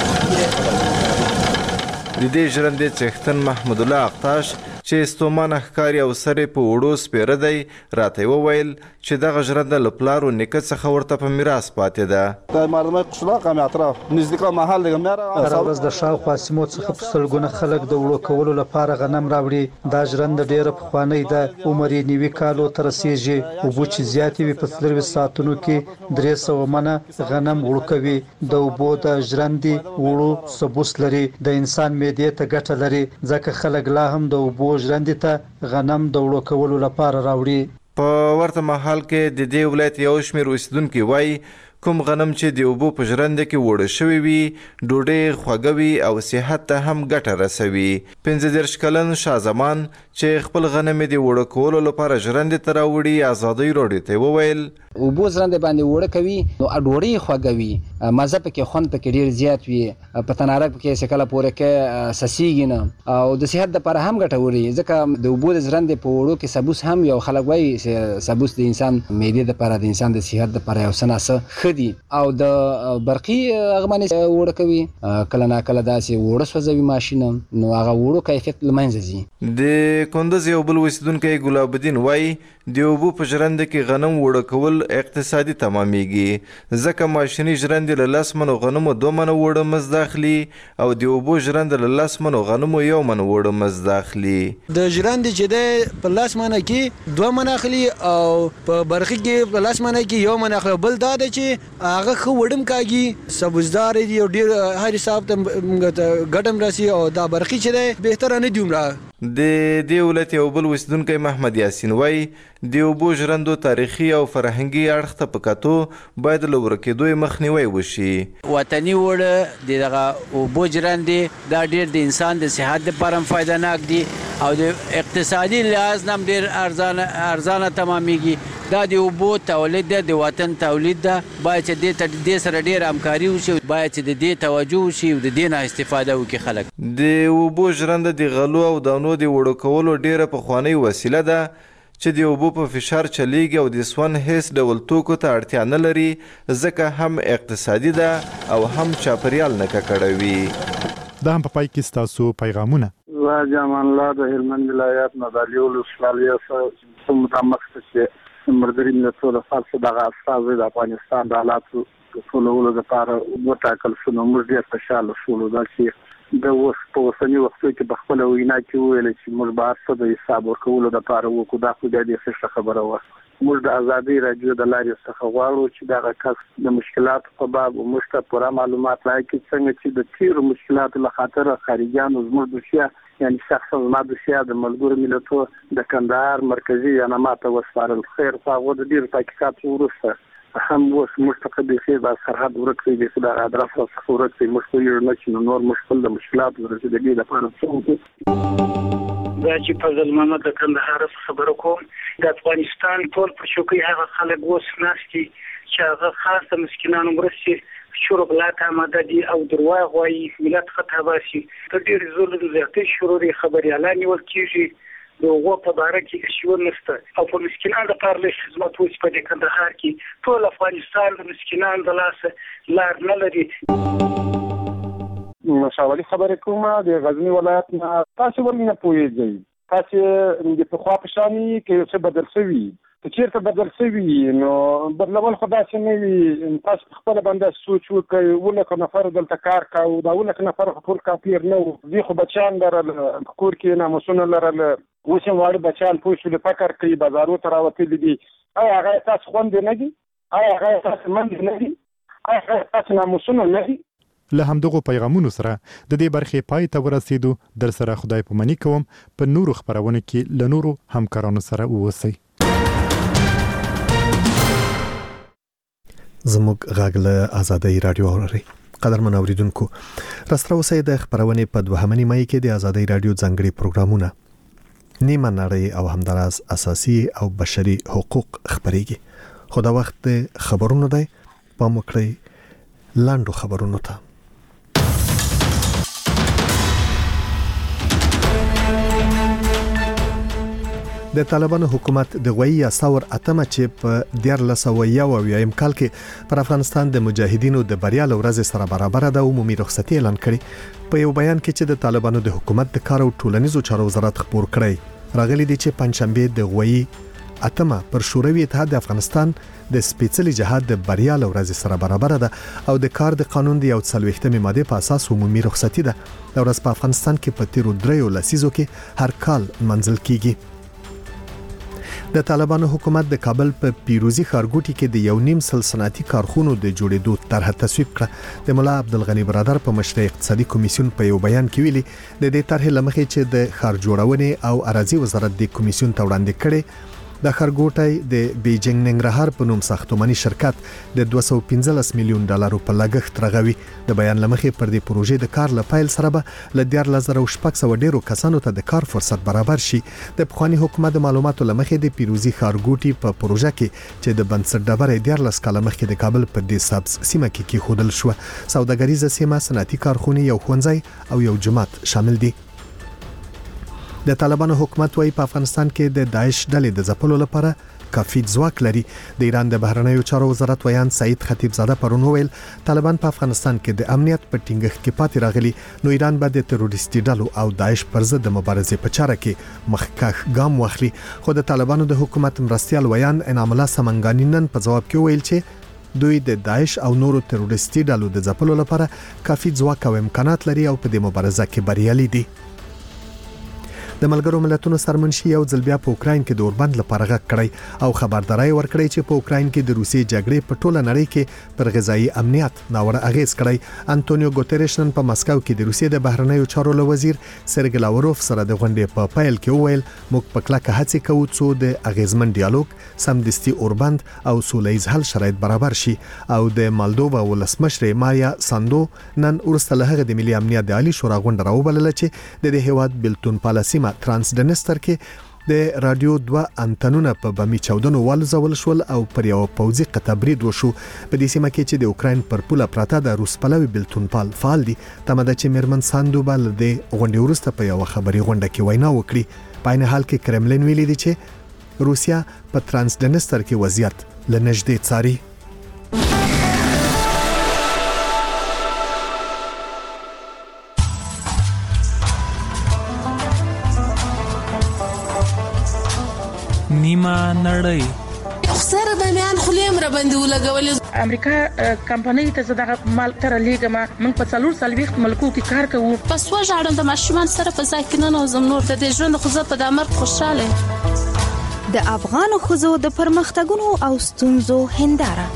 د دې ژرندې څښتن محمد الله اقتاش چې ستومانه ښکاري او سر په وړو سپیره دی راته وویل چې دغه ژرنده له پلار و نیکه څخه ورته په میراث پاتې ده. د مردمۍ قشلاق هم اطراف نزدیکا محل دیگه میاره. هره ورځ د شاوخوا سیمو څخه په سلګونه خلک د وړو کولو لپاره غنم راوړي. دا ژرنده ډیره پخوانۍ ده، عمر یې 90 کالو ته رسیږي. اوبه چې زیاتې وي په 40 ساعتونو کې 300 منه غنم وړو کوي. د اوبو د ژرندې وړو سبوس لري، د انسان معدې ته ګټه لري ځکه خلک لا هم د اوبو ژرندې ته غنم د وړو کولو لپاره راوړي. په ورته مهال کې د دې ولایت یو شمېر اوسیدونکي وایي کوم غنم چې د اوبو په ژرنده کې وړه شوی وي ډوډۍ خوږه وي او صحت ته هم ګټه رسوي. 15 کلن شاه زمان چې خپل غنم د وړه کولو لپاره ژرندې ته راوړي ازادۍ راډیو ته وویل اوبو ژرندې باندې وړه کوي نو ډوډۍ خوږه وي، مزه پکې خوند پکې ډیر زیات وي، په تناره پکې سکله پورې کې سسیږي نه او د صحت لپاره هم ګټوري ځکه د اوبو ژرندې په وړو کې سبوس هم یو خلک وایي سبوس د انسان معدې لپاره د انسان د صحت لپاره یو سناسه خدي او د برقي اغمنې وړه کوي کله نا کله داسې وړه سوځوي ماشین نو هغه وړو کیفیت لمنځه ځي. د کندز یو بل اوسیدونکی ګلاب الدین وایي د اوبو په ژرنده کې غنم وړه کول اقتصادي تمامېږي ځکه ماشیني ژرندې له 10 منو غنمو 2 منو وړه مزد اخلي او د اوبو ژرنده له 10 منو غنمو 1 من وړه مزد اخلي. د ژرندې چې د په 10 منه کې 2 من اخلي او په برخي کې په 10 منه کې 1 من اخلي. بل دا دی چې هغه خو وړم کاږي سبزدار دی او ډیر هر حساب ته ګټم راسي او دا برخي چې دی بهتره نه دی عمره. د دې ولایت یو بل اوسیدونکی محمد یاسین وایي د اوبو ژرندو تاریخي او فرهنګي اړخ ته په کتو باید له ورکېدو مخنیوی وشي. وطني وړه دغه اوبو ژرندې دا ډیر د انسان د صحت لپاره هم فایدهناک دي او د اقتصادي لحاظ هم ډیر ارزانه تمامېږي. دا د اوبو تولید ده، د وطن تولید ده، باید چې دې سره ډیر همکاري وشي، باید چې د دې توجه وشي او د دې نه استفاده وکړي خلک. د اوبو ژرنده د غلو او دانو د وړو کولو ډیره پخوانۍ وسیله ده چې د اوبو په فشار چلیږي او د سون هیڅ ډول توکو ته اړتیا نه لري ځکه هم اقتصادي ده او هم چاپریال نه ککړوي. دا هم په پای کې ستاسو پیغامونه. زه جامان الله د هلمند ولایت نادعلي ولسوالۍ څخه متعمق چې مردري ملتونو د فارس دغه استازي د افغانستان د حالاتو ټولولو لپاره وټاکل شو. نو موږ ډېر خوشاله شولو دا چې د اوس په اوسني وخت کې په خپله وینا کې وویل چې موږ به هر څه د حساب ورکولو لپاره وکړو. دا خو ډېرې ښه خبره وه. موږ د ازادۍ راډیو د لارې څخه غواړو چې دغه کس د مشکلاتو په باب موږ ته پوره معلومات راکړي څنګه چې د تیرو مشکلاتو له خاطره خارجیانو زموږ دوسیه یعنی شخصا زما دوسیه د ملګرو ملتونو د کندهار مرکزي ایالما ته وسپارل. خیر خو هغو د ډېرو تحقیقاتو وروسته هم اوس موږ ته بیخي دا سرحد ورک دی، بیخي دا ادرس راڅخه ورک دی. موږ پوهېږو نه چې نور مشکل د مشکلاتو د رسېدګۍ لپاره څه وکړو. دا چې فضل محمد د کندهار څخه خبره کوم. د افغانستان ټول په چوکۍ هغه خلک اوس ناست دي چې هغه خاص د مسکینانو مرستې شروع غلط آماده دي او درواغ وایي، ملت خطا باسي. د ډېر ظلم زیاتې شروع خبریالان نیول کېږي د هغو په باره کې هیڅ نشته او په مسکینانو لپاره لږ خدمت وشي په دې کندهار کې. ټول افغانستان د مسکینانو د لاسه لار نه لري. مشاوري خبرې کوم د غزنی ولایت نه. تاسو ولې نه پوهیږئ؟ تاسو د پخوا په شان کې څه بدل شوي؟ که چیرته بدل شوي نو بدلول خو داسې نه وي. تاسو خپله باندې سوچ وکړئ. 19 نفر دلته کار کوو، دا 19 نفر خو ټول کافر نه وو. دوی خو بچیان لرل، په کور کې ناموسونه لرل. اوس هم واړه بچیان پوه شول فکر کوي بازارو ته راوتلي دي. آیا هغه تاسو خوندې نه دي؟ آیا هغه تاسو منډې نه دي؟ آیا هغه تاسو ناموسونه نه دي؟ له همدغه پیغامونو سره د دې برخې پای ته ورسېدو. در سره خدای پاماني کوم په نورو خبرونه کې له نورو همکارانو سره اوسئ. زموږ غږ له آزادۍ رادیو اوري. قدرمن اوریدونکو، راستره اوسئ د خبرونه په 2 نیمه کې د آزادۍ رادیو ځانګړي پروګرامونه نیمه نړۍ او همداراز اساسي او بشري حقوق خبريږي. خو دا وخت خبرونه دی په مکړی لاندو خبرونه ته. د طالبانو حکومت د غوي ثور اتمه چې په 1401 کال کې پر افغانستان د مجاهدینو د بریا لورځ سره برابر د عمومي رخصتي اعلان کړي. په یو بیان کې چې د طالبانو د حکومت د کار او ټولنیزو چارو وزارت خبر کړی، راغلي دي چې پنځشنبه د غوي اتمه پر شوروي اتحاد د افغانستان د سپېڅلي جهاد د بریا لورځ سره برابر ده او د کار د قانون د 40 ماده په اساس عمومي رخصتي ده. د ورځ په افغانستان کې په تیرو 3 لسیزو کې هر کال منځل کیږي. د طالبانو حکومت د کابل په پیروزي ښارګوټي کې د 1.5 صنعتي کارخونو د جوړېدو طرح تصویب کړه. د مولا عبدالغنی برادر په مشرۍ اقتصادي کمیسیون په یو بیان کې ویلي د دې طرح لمخې چې د ښار جوړونې او اراضي وزارت د کمیسیون ته وړاندې کړي. د ښارګوټي د بیجینګ ننګرهار په نوم ساختماني شرکت د 215 میلیون ډالرو په لګښت رغوي. د بیان لمخې پر دې پروژې د کار لپاره سره به ل 14,600 ډیرو کسانو ته د کار فرصت برابر شي. د پخوانی حکومت معلوماتو لمخې د پیروزي ښارګوټي په پروژه کې چې د بنسټ ډبره 14 کال مخکې د کابل په دې سبز سیمه کې خودل شو. سوداګریزه سیمه، صنعتي کارخونه، یو ښوونځی او یو جماعت شامل دي. د طالبانو حکومت وايي په افغانستان کې د داعش ډلې د ځپلو لپاره کافي ځواک لري. د ایران د بهرنیو چارو وزارت ویان سعید خطیبزاده پرون ویل طالبان په افغانستان کې د امنیت په ټینګښت کې پاتې راغلي، نو ایران به د تروریستي ډلو او داعش پر ضد د مبارزې په چاره کې مخکښ ګام واخلي. خو د طالبانو د حکومت مرستيال ویان انعام الله سمنګانی نن په جواب کې ویل چې دوی د داعش او نورو تروریستي ډلو د ځپلو لپاره کافي ځواک او امکانات لري او په دې مبارزه کې بریالي دي. د ملګرو ملتونو سرمنشي یو ځل بیا په اوکراین کې د اوربند لپاره غږ کړی او خبرداري ورکړی چې په اوکراین کې د روسي جګړې په ټوله نړۍ کې پر غذایی امنیت ناوړه اغیز کړی. انټونیو ګوتریش نن په مسکو کې د روسي د بهرنیو چارو وزیر سرګی لاوروف سره د غونډې په پیل کې وویل موږ په کلکه هڅه کوو چې د اغیزمن ډیالوګ، سمدستي اوربند او سولهییز حل شرایط برابر شي. او د مالدووا ولسمشر مایا ساندو نن ورسته له هغه د ملي امنیت د عالی شورا غونډه راوبلله چې د دې هیواد بلتون پالیسي ترانسډنستر کې د رادیو 2 انتنونه په بمی چاودنو والزول شول او پر یو پوځي قطبرید وشو. په دې سیمه کې چې د اوکراین پر پوله پراته د روس پلوي بلتون پال فعال دي. تمه ده چې میرمن ساندو بل د غونډې ورسته په یو خبري غونډه کې وینا وکړي. په عین حال کې کرملین ویلي دی چې روسیا په ترانسډنستر کې وضعیت لنږدې څاري. نیمه نړۍ خسر د میان خلیم را باندې ولګول. امریکا کمپنۍ ته زړه مال تر لیګما موږ په 440 ملکو کې کار کوو. پس وژاړم د ماشومان سره په ځای کې نه نوزم نور د ژوند خو زه په دمر خوشاله. د افغان خزو د پرمختګونو او ستونزو هنداره.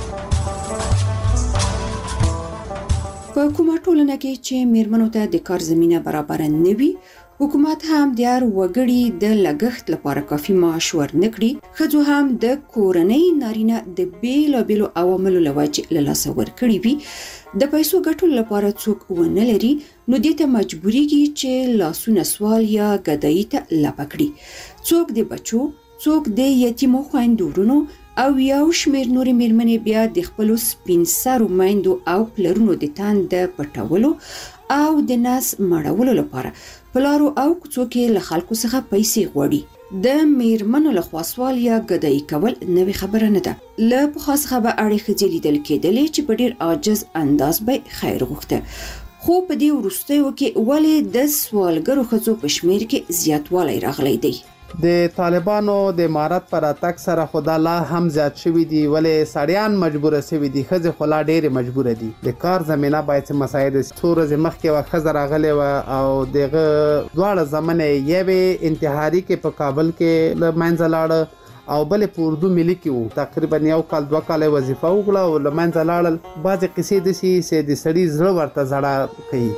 په کومه ټولنه کې چې میرمنو ته د کار زمينه برابر نه وي، حکومت هم د وګړي د لګښت لپاره کافي معاش ورنکړي، خځو هم د کورنۍ نارینه د بیلابیلو عواملو لوجې له لاسه ورکړي وي، د پیسو ګټلو لپاره څوک ونه لري، نو دې ته مجبوريږي چې لاسونه سوال یا ګدایي ته لپکړي. څوک د بچو، څوک د یتیمو خویندورونو او یو شمیر نورې میرمنې بیا د خپل سپین سرو میندو او پلرونو د تان د پټولو او د ناس مړولو لپاره پلارو او کوڅو کې له خلکو څخه پیسې غواړي. د میرمنو له خواصوال یا ګدایي کول نوې خبره نه ده. له پخوا څخه به اړې ښځې لیدل کېدلې چې په ډېر عاجز انداز به خیر غوښته. خو په دې وروستیو کې ولې د سوالګرو ښځو په شمیر کې زیاتوالی راغلی دی. د طالبانو د امارت پر اتاک سره خدا لا هم زیات شوی دی، ولې سړیان مجبور شوی دي، ښځې خو لا ډېرې مجبور دي. د کار زمينه باید څه مساعد څو ورځې مخکې وه ښځه راغلې وه او دغه دواړه زمنې یوې انتحاري کې په کابل کې له منځه لاړه او بلې په اردو ملي کې وو. تقریبا 1 کال 2 کال وظیفه وکړه او له منځه لاړل. بعضې قصې داسې چې د سړي زړه ورته زړه کوي.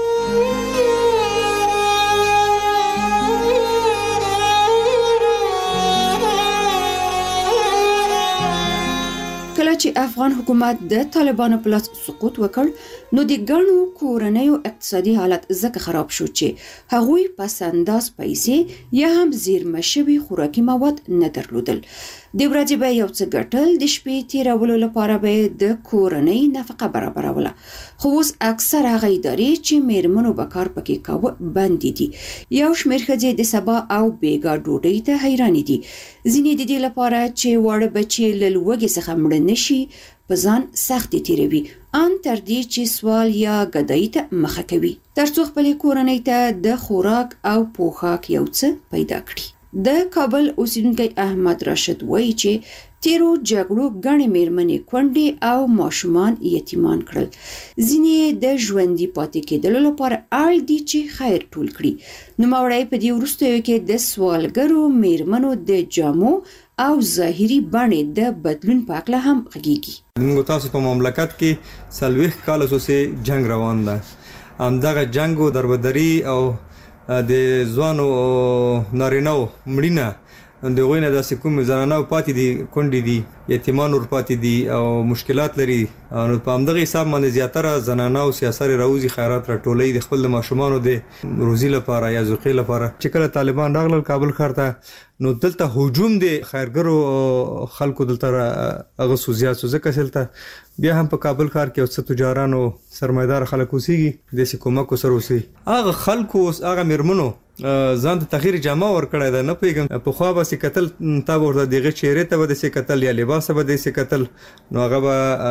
کله چې افغان حکومت د طالبانو په لاس سقوط وکړ نو د ګڼو کورنیو اقتصادي حالت ځکه خراب شو چې هغوی پس انداز پیسې یا هم زیرمه شوي خوراکي مواد نه درلودل. د ورځې به یو څه ګټل، د شپې تیرولو لپاره به د کورنۍ نفقه برابروله. خو اوس اکثر هغه ادارې چې میرمنو به کار پکې کاوه بندې دي. یو شمېر ښځې د سبا او بیګا ډوډۍ ته حیرانې دي. ځینې د دې لپاره چې واړه بچي له لوږې څخه مړه نشي په ځان سختې تیروي، ان تر دې چې سوال یا ګدایي ته مخه کوي ترڅو خپلې کورنۍ ته د خوراک او پوښاک یو څه پیدا کړي. د کابل اوسیدونکی احمد راشد وایي چې تیرو جګړو ګڼې میرمنې کونډې او ماشومان یتیمان کړل. ځینې د ژوندي پاتې کېدلو لپاره اړ دي چې خیر ټول کړي. نوموړی په دې وروستیو کې د سوالګرو میرمنو د جامو او ظاهري بڼې د بدلون په اړه هم غږیږي. موږ تاسو په مملکت کې 40 کال وروسته جنگ روان ده. همدغه جنگ او دربدري او د ځوانو نارینهو مړینه د غوینه داسې کوم زنانه پاتې دي، کونډې دي، یتیمان ور پاتې دي او مشکلات لري. نو په همدغه حساب باندې زیاتره زنانه او سیاسي راوځي خیرات راټولې د خپل ماشومانو د روزي لپاره یا زوقي لپاره. چې کله طالبان راغلل کابل ښار ته نو دلته هجوم د خیرګرو خلکو دلته هغه سوزیا ځکه سلته بیا هم په کابل ښار کې اوس تجارانو سرمایدار خلک اوسېږي د حکومت سره اوسي. هغه خلکو هغه میرمنو ځان ته تغییر جامه ورکړی ده. نه پوهېږم په خوا به سې کتل تا به ورته دغه چهرې ته به داسې کتل یا لباس به داسې کتل نو هغه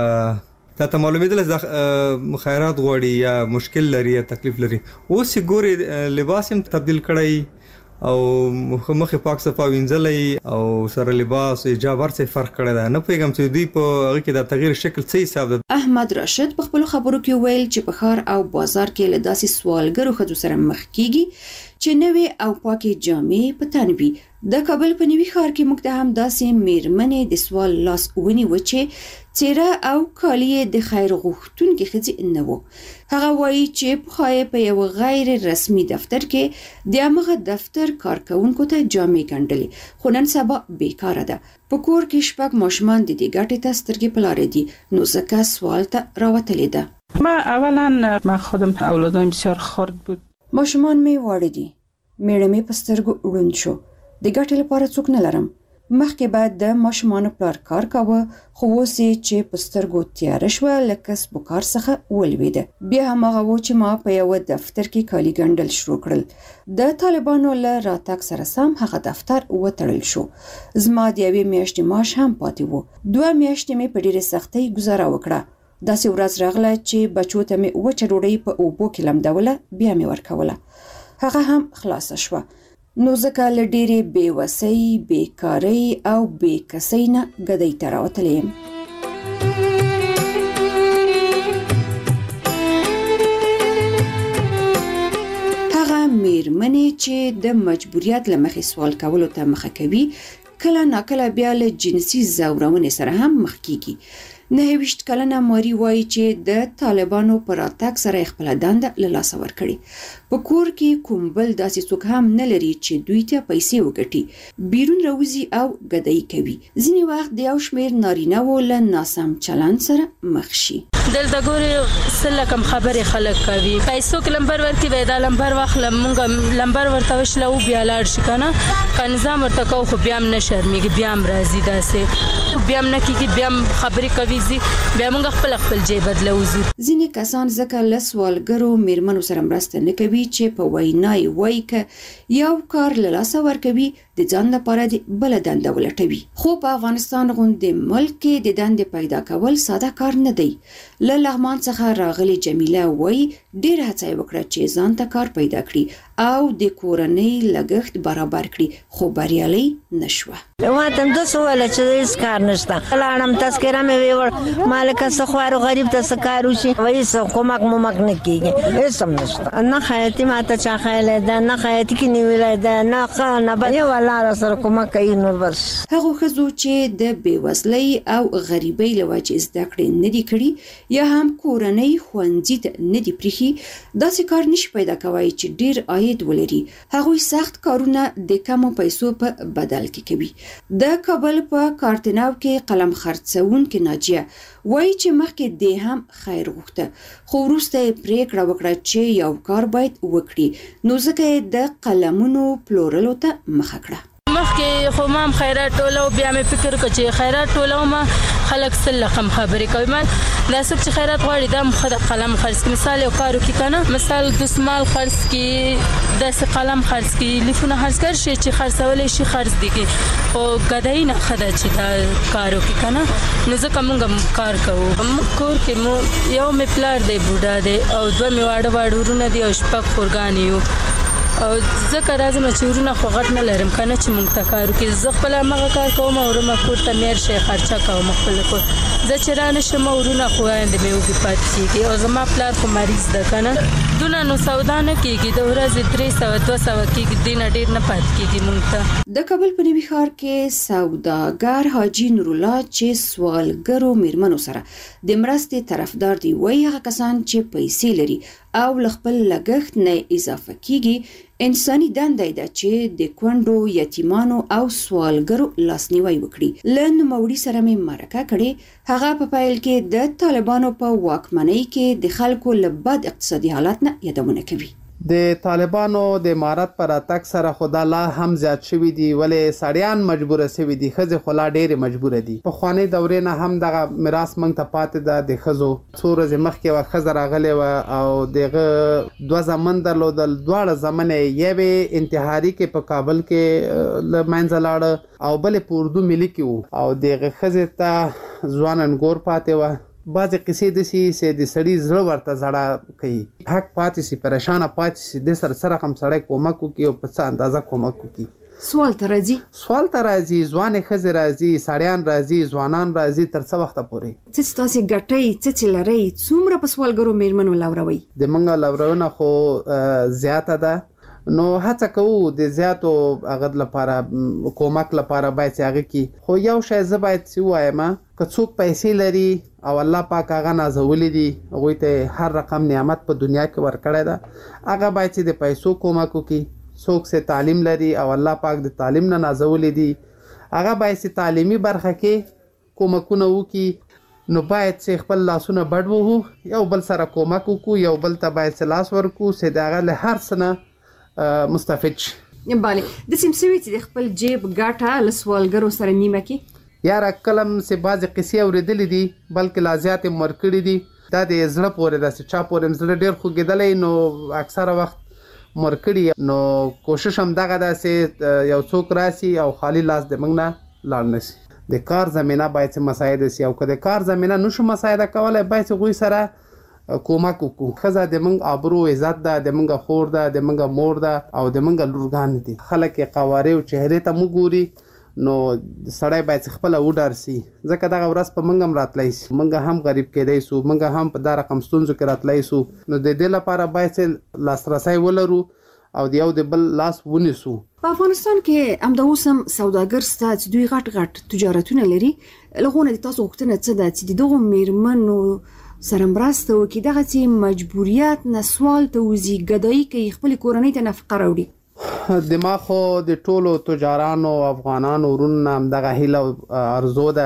به تا ته معلومېدل خیرات غواړي یا مشکل لري یا تکلیف لري. اوس یې ګورې لباس هم تبدیل کړی او مخې پاک صفا وینځلی او سره لباس حجاب هر څه فرق کړی ده. نه پوهېږم چې دوی په هغه کې د تغییر شکل څه حساب ده. احمد راشد په خپلو خبرو کې ویل چې په ښار او بازار کې له داسې سوالګرو ښځو سره مخ کیږي چې نوې او پاکې جامې په تن وي. د کابل په نوي ښار کې موږ ته هم داسې میرمنې د سوال لاس ونیوه چې څېره او کالي د خیر غوښتونکې ښځې نه وو. هغه وایي چې پخوا یې په یو غیر رسمي دفتر کې د همغه دفتر کارکوونکو ته جامې ګنډلې، خو نن سبا بیکاره ده. په کور کې 6 ماشومان د دې ګټې ته سترګې په لارې دي، نو ځکه سوال ته راوتلې ده. من خودم اولادم بسیار خرد بود. ماشومان می واړه دي، میړه می په سترګو ړوند شو. د ګټې لپاره څوک نه لرم. مخکې بعد د ماشومانو پلار کار کاوه، خو اوس یې چې په سترګو تیاره شوه له کسب و کار څخه ولوېده. بیا هماغه و چې ما په یوه دفتر کې کالي ګنډل شروع کړل. د طالبانو له راتګ سره سم هغه دفتر وتړل شو. زما د یوې میاشتې معاش هم پاتې و. 2 میاشتې مې په ډېرې سختۍ ګزاره وکړه. داسې ورځ راغله چې بچو ته مې وچه ډوډۍ په اوبو کې لمدوله، بیا مې ورکوله. هغه هم خلاصه شوه. نو ځکه له ډېرې بېوسۍ، بیکارۍ او بېکسۍ نه ګدۍ ته راوتلی یم. هغه میرمنې چې د مجبوریت له مخې سوال کولو ته مخه کوي کله ناکله بیا له جنسي ځورونې سره هم مخ کیږي. 29 کلنه ماري وایي چې د طالبانو پر راتګ سره خپل دنده له لاسه ورکړي. په کور کې کوم بل داسې څوک هم نه لري چې دوی ته پیسې وګټي، بیرون راوځي او ګدایي کوي. ځینې وخت د یو شمېر نارینه‌وو له ناسم چلند سره مخ شي. دلته ګورې سله کم خبرې خلک کوي، پیسو کې لمبر ورکړي وای دا لمبر واخله مونږ لمبر ورته وشله او بیا لاړ شي که نه که نظام ورته کوو خو بیا هم نه شرمېږي، بیا هم راځي داسې بیا هم نه کېږي، بیا هم خبرې کوي بیا موږ خپل جیب بدلوزو. ځینې کسان ځکه له سوالګرو میرمنو سره مرسته نه کوي چې په وینا یې وایي که یو کار له لاسه ورکوي د ځان لپاره د بله دنده ولټوي. خو په افغانستان غوندې ملک کې د دندې پیدا کول ساده کار نه دی. له لغمان څخه راغلي جمیله وای ډیر هڅه وکړه چې ځان ته کار پیدا کړي او د کورنۍ لګښت برابر کړي خو بریالي نشوه. واتم د سوال چې هیڅ کار نشته لاړم تذکره مې ویور مالک څه خوارو غریب ته څه کار وشي وایي څه کومک مومک نه کیږي هیڅ هم نشته نه خیاطي ماته چا خیاله ده نه خیاطي کې نیولای ده نه به ولا سره کومک کوي نور بس. هغه ښځو چې د بېوزلۍ او غریبۍ له وجې زده کړې نه دي کړي یا هم کورنۍ ښوونځي ته نه دي پریښي داسې کار نشي پیدا کوي چې ډیر عاید ولري. هغوی سخت کارونه د کمو پیسو په بدل کې کوي. د کابل په کارتناو کې قلم خرڅونکې ناجیه وایي چې مخکې دې هم خیر غوښته خو وروسته یې پریکړه وکړه چې یو کار باید وکړي نو ځکه یې د قلمونو پلورلو ته مخه کړه. مخکې خو ما هم خیرات ټولو بیا مې فکر وکړ چې خیرات ټولو ما خلک څه رقم خبرې کوي ما دا څوک چې خیرات غواړي دا هم قلم خرڅ کړي مثال یو کار وکړي که نه مثال دستمال خرڅ کړي داسې قلم خرڅ کړي لیکونه خرڅ کړي شي چې خرڅولی شي خرڅ دي کړي خو ګدایي نه ښه ده چې دا کار وکړي که نه نو ځکه موږ هم کار کوو. موږ کور کې مو یو مې پلار دی بوډا دی او دوه مې واړه واړه ورونه دي او شپږ خورګانې یو او ځکه راځم چې ورونه خو غټ نه لرم که نه چې موږ ته کار وکړي زه خپله همغه کار کوم او ورومه کور ته میرشی خرچه کوم خپله کور زه چې رانه شم ورونه خو آینده مې وږي پاتې کېږي او زما پلار خو مریض ده که نه دونه نو سودا نه کېږي د ورځې 300-200 کېږي دې نه ډېر نه پاتې کېږي موږ ته. د کابل په نوي ښار کې سوداګر حاجي نورالله چې سوالګرو میرمنو سره د مرستې طرفدار دی وایي هغه کسان چې پیسې لري او له خپل لګښت نه اضافه کېږي انساني دنده ده چې د کونډو یتیمانو او سوالګرو لاسنیوی وکړي. له نوموړي سره مې مرکه کړې هغه په پیل کې د طالبانو په واکمنۍ کې د خلکو له بد اقتصادي حالت نه یادونه کوي. د طالبانو د امارت پر اتک سره خدا لا هم زیات شوی دی ولې سړیان مجبور شوی دي خځې خلا ډېر مجبور دي. په خواني دورې نه هم دغه میراث مونږ ته پاتې ده د خزو څو ورځې مخکې وا خزه راغلی و او دغه دوه زمن درلودل دواړه زمنه یوه انتحاري کې په کابل کې لمنځه لاړ او بل په اردو ملي کې وو او دغه خزه ته ځوانن ګور پاتې و. بعضې قصې داسې چې د سړي زړه ورته زړه کوي حق پاتې شي پریشانه پاتې شي د سره رقم سړی کومک وکړي او په څه اندازه کومک وکړي. سوال ته راځي ځوانې ښځې راځي سړیان راځي ځوانان راځي تر څه وخته پورې څه تاسې ګټئ څه لرئ څومره په سوالګرو میرمنو لوروئ؟ د موږ لورونه خو زیاته ده نو هڅه کوو د زیاتو هغه لپاره کومک لپاره باید چې هغه کې خو یو شی زه باید چې ووایم که څوک پیسې لري او الله پاک هغه نازولی دي هغوی ته هر رقم نعمت په دنیا کې ورکړی ده هغه باید چې د پیسو کومک وکړي. څوک چې تعلیم لري او الله پاک د تعلیم نه نازولی دي هغه باید چې تعلیمي برخه کې کومکونه وکړي نو باید چې خپل لاسونه بډ وهو یو بل سره کومک وکړو یو بل ته باید چې لاس ورکړو چې د هغه له هر څه نه مستفید شي. بله د سیمسوي چې د خپل جیب ګاټه له سوالګرو سره نیمه کې یاره کلم چې بعضې قصې اورېدلې دي بلکې لا زیاتې مو ورکړي دي دا د زړه پورې ده چې چا پورې زړه ډېر خوږېدلی نو اکثره وخت مو ورکړي نو کوشش هم دغه ده چې یو څوک راسي او خالي لاس د موږ نه لاړ نه شي. د کار زمینه باید چې مساعده شي او که د کار زمینه نشو مساعده کولی باید چې هغوی سره کومک وکړو. ښځه د موږ آبرو عزت ده د موږ خور ده د موږ مور ده او د موږ لورګانې دي. خلک یې قوارې او چهرې ته مو ګوري نو سړی باید خپله وډار سي ځکه دغه ورځ په موږ هم راتلی شي موږ هم غریب کېدی سو موږ هم په دا رقم ستونزو کې راتلی سو نو د دې لپاره باید چې لاسرسی ولرو او د یو د بل لاس ونیسو. په افغانستان کې همدا اوس هم سوداګر سته چې دوی غټ تجارتونه لري لغونه د تاسو غوښتنه څه ده چې د دغو میرمنو سره مرسته وکړي دغسې مجبوریت نه سوال ته وځي ګدایي کوي خپلې کورنۍ ته نفقه راوړي. د ما خو د ټولو تجارانو افغانانو ورونو همدغه هیله او ارزو ده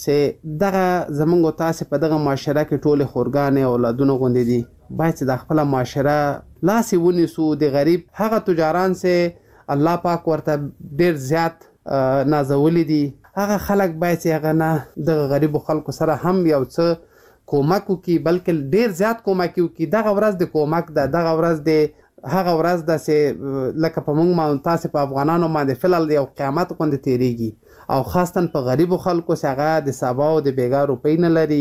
چې دغه زموږ تاسې په دغه معاشره کې ټولې خورګانې اولادونه غوندې دي باید چې د خپله معاشره لاس ونیسو. د غریب هغه تجاران چې الله پاک ورته ډېر زیات نازولی دي هغه خلک باید چې هغه نه دغه غریبو خلکو سره هم یو څه کومک وکړي بلکې ډېر زیات کومک وکړي. دغه ورځ د کومک ده دغه ورځ د هغه ورځ ده چې لکه په موږ تاسې په افغانانو باندې فلل یو قیامت غوندې تېرېږي او خاصتا په غریبو خلکو چې هغه د سبا او د بیګا روپۍ نه لري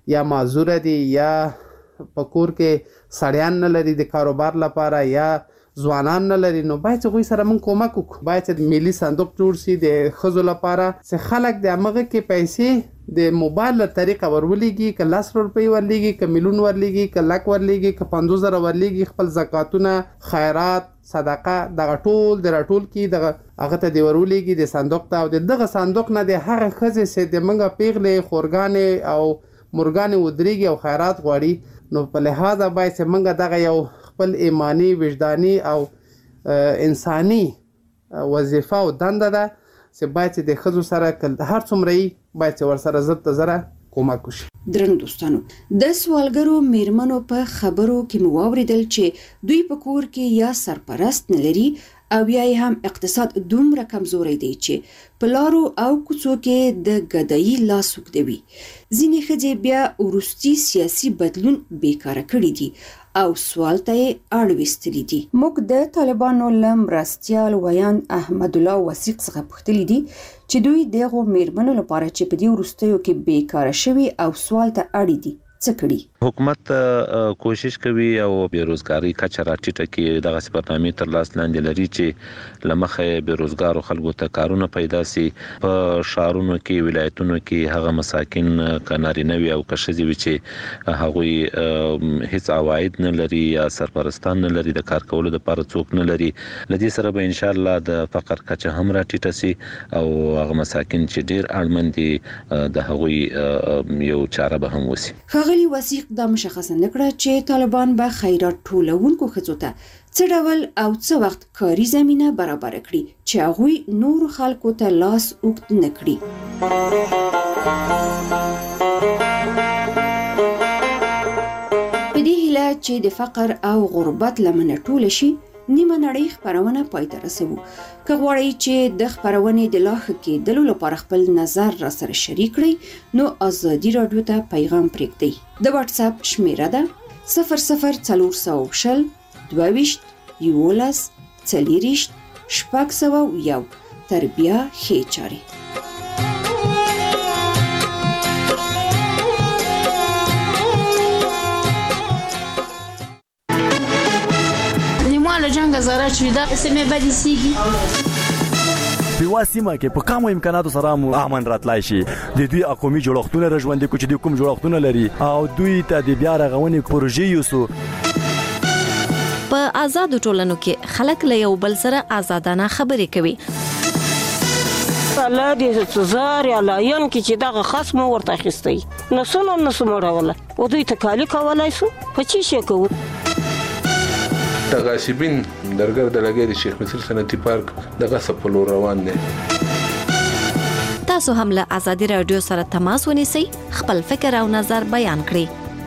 یا معذور دي یا په کور کې سړیان نه لري د کاروبار لپاره یا ځوانان نه لري، نو باید هغوی سره موږ کومک وکړو. باید چې ملي صندوق جوړ شي د ښځو لپاره چې خلک د همغه کې پیسې د موبایل له طریقه ورولېږي، که 10 روپۍ ورلېږي، که میلیون ورلېږي، که لک ورلېږي، که 50,000 ورلېږي، خپل زکاتونه، خیرات، صدقه دغه ټول د راټول کړي، دغه هغه ته د ورولېږي د صندوق ته، او د دغه صندوق نه د هغه ښځې چې د موږ پیغلې، خورګانې او مرغانې ودرېږي او خیرات غواړي، نو په لحاظه باید چې موږ دغه یو خپل ایمانی، وجداني او انساني وظیفه او دنده ده چې باید چې د ښځو سره هر څومره یي باید چې ورسره زر ته زره کومک وشي. درنو دوستانو، د سوالګرو میرمنو په خبرو کې مو واوریدل چې دوی په کور کې یا سرپرست نه لري او یا هم اقتصاد دومره کمزوری دی چې په لارو او کوڅو کې د ګدایي لاس اوږدوي. ځینې ښځې بیا وروستي سیاسي بدلون بیکاره کړي دي او سوال ته یې اړ ویستلي دي. موږ د طالبانو له مرستیال ویان احمد الله وثیق څخه پوښتلي دي چې دوی دغو میرمنو لپاره چې په دې وروستیو کې بیکاره شوي او سوال ته اړ دي څه کړي. حکومت کوشش کوي او بیروزګاری کچه راټیټه کړي، دغه برنامې تر لاس لاندې لري چې لمخه بیروزګارو خلکو ته کارونه پیدا سي. په شهرونو کې، ولایتونو کې هغه مساکین کناري نوي او کشزي وي چې هغوی هیڅ عواید نه لري یا سرپرستان نه لري، د کار کولو لپاره څوک نه لري. لدې سره به ان شاء الله د فقر کچه هم راټیټه سي او هغه مساکین چې ډیر اړمن دي د هغوی یو چاره به هم وسی. ښاغلي وثیق دا مشخصه نکړه چې طالبان به خیرات ټولونکو ښځو ته څه ډول او څه وخت کاري زمینه برابر کړي چې هغوی نور خلکو ته لاس اوږد نه کړي. په دې هیله چې د فقر او غربت لمنه ټوله شي، نیمه نړۍ خپرونه پای ته رسوو. که غواړئ چې د خپرونې د لا ښه کېدلو لپاره خپل نظر را سره شریک کړئ، نو ازادي راډیو ته پیغام پرېږدئ. د واتس اپ شمیره ده 00420 22 11 40 601. تر بیا ښې چارې. له جنګ زاره چې دا سمې بدې سیږي په واسمه کې په کومو امکاناتو سره مو امن راتلای شي. د دوی اقومي جوړښتونه رژوندې کوچ د کوم جوړښتونه لري او دوی ته د بیا رغونې پروژې یوسو. په آزادو ټولنو کې خلک له یو بل سره آزادانه خبرې کوي. الله دې زار یا لاین کې چې دغه خصم ورته اخیستی نسو مړوله او دوی ته کالی کولای سو په چی شي کوو. د غاصبین درګر د لګي د شیخ مصر صنعتي پارک د غصب په لور روان دي. تاسو هم له ازادي رادیو سره تماس ونیسئ، خپل فکر او نظر بیان کړئ.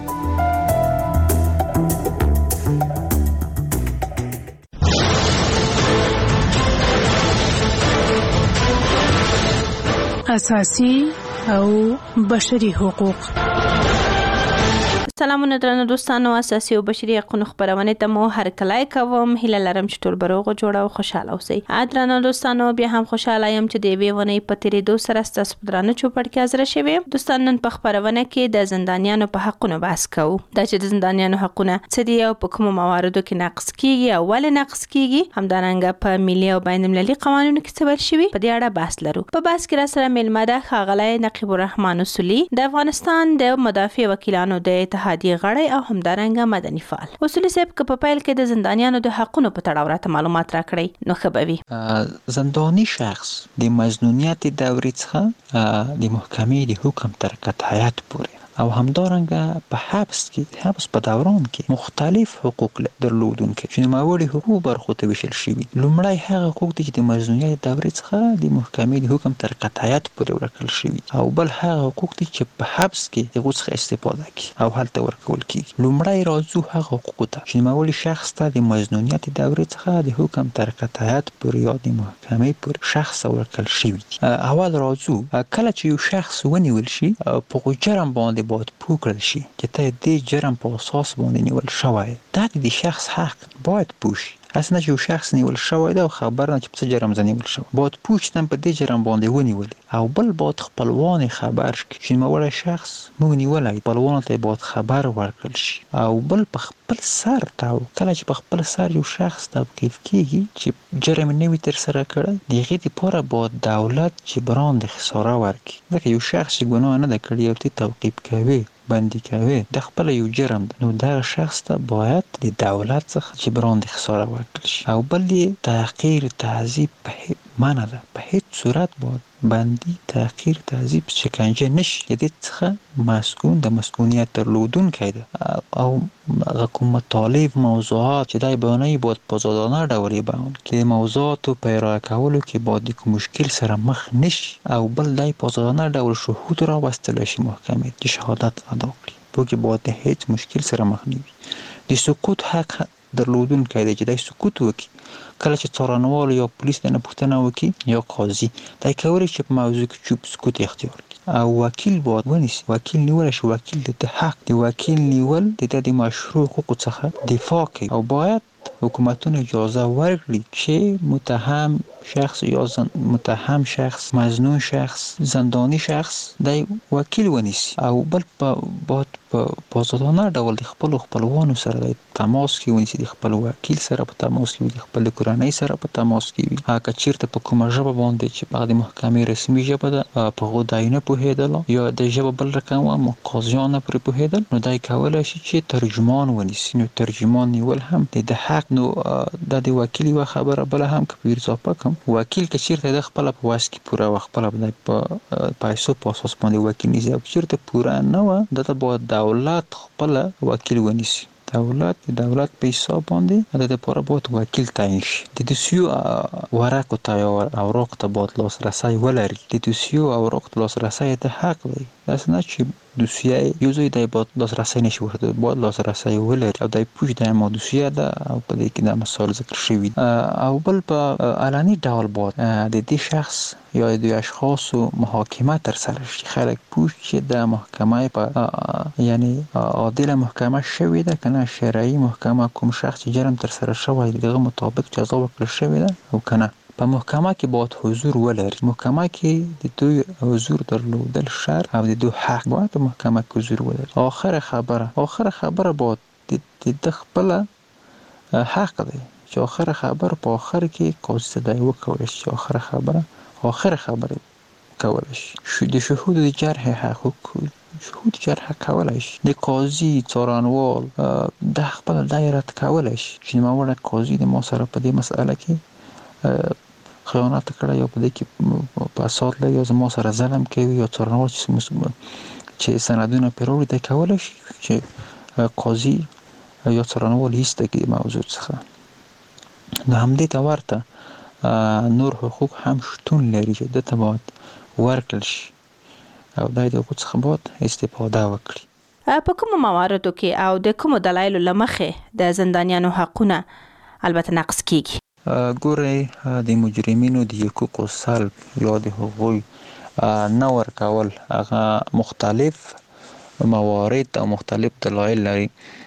اساسي او بشري حقوق. سلامونه درنو دوستانو، اساسي او بشري حقوقو خبرونه ته مو هر کله کوم. هیله لرم چې ټول بروغ جوړ او خوشاله اوسئ. درنو دوستانو، بیا هم خوشاله یم چې د وی ونې په تیرې دو سره ستاسو درانه چوپړ کې حاضر شوي. دوستان، نن په خبرونه کې د زندانیانو په حقونو بحث کوو. دا چې د زندانیانو حقونه څه دي او په کومو مواردو کې نقض کیږي او ولې نقض کیږي، همدارنګه په ملي او بین المللي قوانینو کې څه ویل شوي، په دې اړه بحث لرو. په بحث کې را سره میلمه ده ښاغلی نقیب الرحمن اصولي، د افغانستان د مدافع وکیلانو د اتحادیې غړی او همدارنګه مدني فعال. اصولي صاحب، که په پیل کې د زندانیانو د حقونو په تړاو راته معلومات راکړئ نو ښه به وي. زنداني شخص د مظنونیت دورې څخه د محکمې د حکم تر قطعیت پورې او همدارنګه په حبس په دوران کې مختلف حقوق درلودونکي چې نوموړي حقوق برخو ته ویشل شوي. لومړی هغه حقوق دي چې د مظنونیت دورې څخه د محکمې د حکم تر قطعیت پورې ورکړل شوي، او بل هغه حقوق دي چې په حبس کې د هغو څخه استفاده کوي او هلته ورکول کیږي. لومړی راځو هغه حقوقو ته چې نوموړي شخص ته د مظنونیت دورې څخه د حکم تر قطعیت پورې یا د محکمې پورې شخص ورکړل شوي. اول راځو کله چې یو شخص ونیول شي په جرم باندې باید پوه کړل شي چې ته دې جرم په اساس باندې نیول شوی، دا د شخص حق باید پوښي اسنه چې یو شخص نیول شوی دی او خبر نه چې څه جرم زنیول شو باید پوښتنه په دې جرم باندې ونیول او بل باید خپلوان خبر شي چې موږ شخص موږ نیولای خپلوان ته باید خبر ورکړل شي او بل په خپل سر تاو کله چې په خپل سر یو شخص توقیف کیږي چې جرم نه وي تر سره کړی دغه لپاره باید دولت جبران د خساره ورکړي ځکه یو شخص ګناه نه کړی او ته توقیف کوي بندي کوي د خپل یو جرم نو دا شخص ته باید د دولت څخه جبران د خساره ورکړل شي او بل تحقیر تعذیب په معنا ده په هیڅ صورت باید بندي تحقیر تعذیب شکنجه نشي د دې څخه مسکون د مسکونیت درلودونکی ده او کوم مطالب موضوعات چې دای بیانوي باید په آزادانه ډول بیان کړي موضوعاتو په ارائه کولو کې باید کوم مشکل سره مخ نشي او بل دای په آزادانه ډول شهود راوستل شي محکمې چې شهادت ادا کړي په کې باید هیڅ مشکل سره مخ نه وي د سکوت حق درلودونکی دی چې دای سکوت وکړي کله چې څارنوال یا پولیس نه پوښتنه وکړي یا قاضي دای کولی چې په موضوع کې چوپ سکوت اختیار کړي او وکیل باید ونیسي وکیل نیول شي وکیل د حق دی وکیل نیول د مشروع حقوقو څخه دفاع کوي او باید حکومتونه اجازه ورکړي چې متهم شخص یا متهم شخص مظنون شخص زندانی شخص د وکیل ونیسي او بل باید په آزادانه ډول د خپل خپلوانو سره د تماس کې ونیسي د خپل وکیل سره په تماس کې د خپل کورنۍ سره په تماس کې وي هغه چیرته په کومه ژبه باندې چې په د محکمې رسمي ژبه ده په غوډای نه پوهیدل یا د ژبه بل رقم او قاضیان پر پوهیدل نو دای کولای شي چې ترجمان ونیسي نو ترجمان نیول هم د حق نو د وکیل و خبره بل هم که اضافه کوم وکیل که چیرته د خپل په واس کې پوره خپل په پیسو په اساس باندې وکیل نیسي او چیرته پوره نه و دته باید دولت خپل وکیل ونیسي دولت په حساب باندې د لپاره باید وکیل تعیین شي د دوسیو ورقو ته اوراق ته باید لاسرسی ولري د دوسیو اوراق ته لاسرسی ته حق دی داسې نه چې دوسیه یو ځای د باید لاسرسی نشي ورته باید لاسرسی ولري او د پوښ د ما دوسیه ده او په دې کې د مسائل ذکر شوی او بل په علني ډول باید د دې شخص یا د اشخاصو محاکمه تر سره شي خلک پوښ چې د محکمه په یعنی عادل محکمه شوی ده کنه شرعي محکمه کوم شخص جرم تر سره شوی دغه مطابق جزا ورکړل شوی ده او کنه په محکمه کې باید حضور ولري محکمه کې د دوی حضور درلودل شرط او د دوی حق باید په محکمه کې حضور ولري آخر خبره باید د خپل حق دی چې آخر خبر په آخر کې قاضي ته دی وکولی شي آخر خبره کولی شي د شهود د جرح حقوق شهود جرح کولی شي د قاضي څارنوال د خپل دایره کولی شي چې موږ قاضي د ما سره په دې مسئله کې خیانت کړی یا په دې کې فساد لري یا زما سره ظلم کوي یا څارنوال چې سندونه پیروي د کولی شي چې قاضي یا څارنوال ایسته کې موضوع څخه د همدې ته ورته نور حقوق هم شتون لري چې د باید ورکړل شي او د حقوق څخه باید استفاده وکړي په کوم مواردو کې او د کوم دلایلو لمخې د زندانیانو حقونه البته نقض کیږي ګورئ د مجرمینو د حقوقو سلب یا د هغوی نه ورکول هغه مختلف موارد او مختلف دلایل لري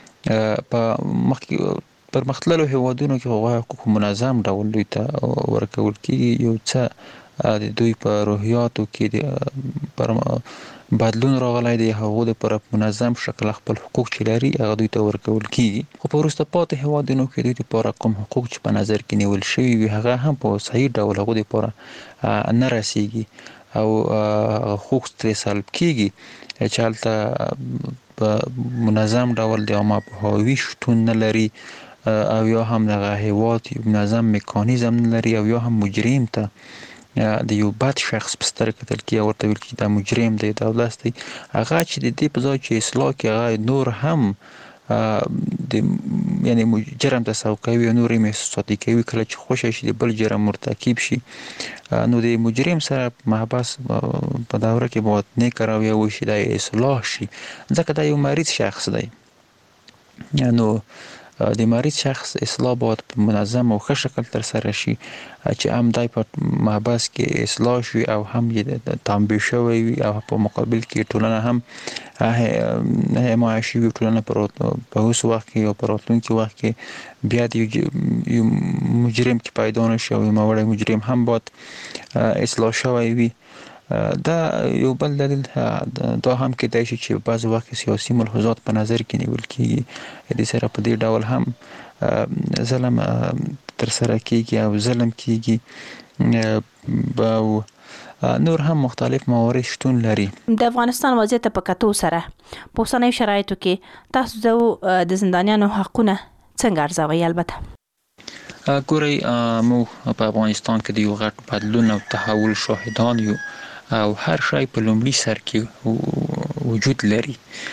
پر مختلفو هیوادونو کې هغوی حقوق منظم ډول دوی ته ورکول کیږي یو څه د دوی په روحیاتو کې پر بدلون راغلی دی هغه د پر منظم شکل خپل حقوق چې لري هغه دوی ته ورکول کیږي خو په وروسته پاتې هیوادونو کې دوی لپاره کوم حقوق چې په نظر کې نیول شوي وي هغه هم په صحیح ډول هغه لپاره نه رسیږي او حقوق ترې سلب کیږي چې هلته په منظم ډول د عامه پوهاوي شتون نه لري او یا هم دغه هیواد منظم میکانیزم نه لري او یا هم مجرم ته د یو بد شخص په سترګه کتل کیږي ورته ویل کیږي دا مجرم دی دولت دی هغه چې د دې په ځای چې اصلاح کوي هغه نور هم د یعنی جرم تصور کوي نور یې محسوساتي کوي کله چې خوشی شي د بل جرم مرتکب شي نو د مجرم سره محبس په دوره کې باید نیک رویه وشي د اصلاح شي ځکه دا یو مریض شخص دی نو د مریض شخص اصلاح باید په منظم او ښه شکل ترسره شي چې هم دای په محبس کې اصلاح شي او هم یې تنبیه شوی وي او په مقابل کې ټولنه هم حمایه شي ټولنه په اوس وخت کې او په راتلونکي وخت کې بیا د یو مجرم کې پیدا نشي او ماوړی مجرم هم باید اصلاح شوی وي. دا یو بل دلیل دا هم کېدای شي چې بعض وخت سیاسي ملحوظات په نظر کې نیول کېږي د سره په دې ډول هم ظلم تر سره کېږي او ظلم کېږي او نور هم مختلف موارد شتون لري. د افغانستان وضعیت په کتو سره په اوسنیو شرایطو کې تاسو د زندانیانو حقونه څنګه ارزوئ؟ البته ګورئ موږ په افغانستان کې د یو غټ بدلون او تحول شاهدان یو او هر شی په لومړي سر کې وجود لري.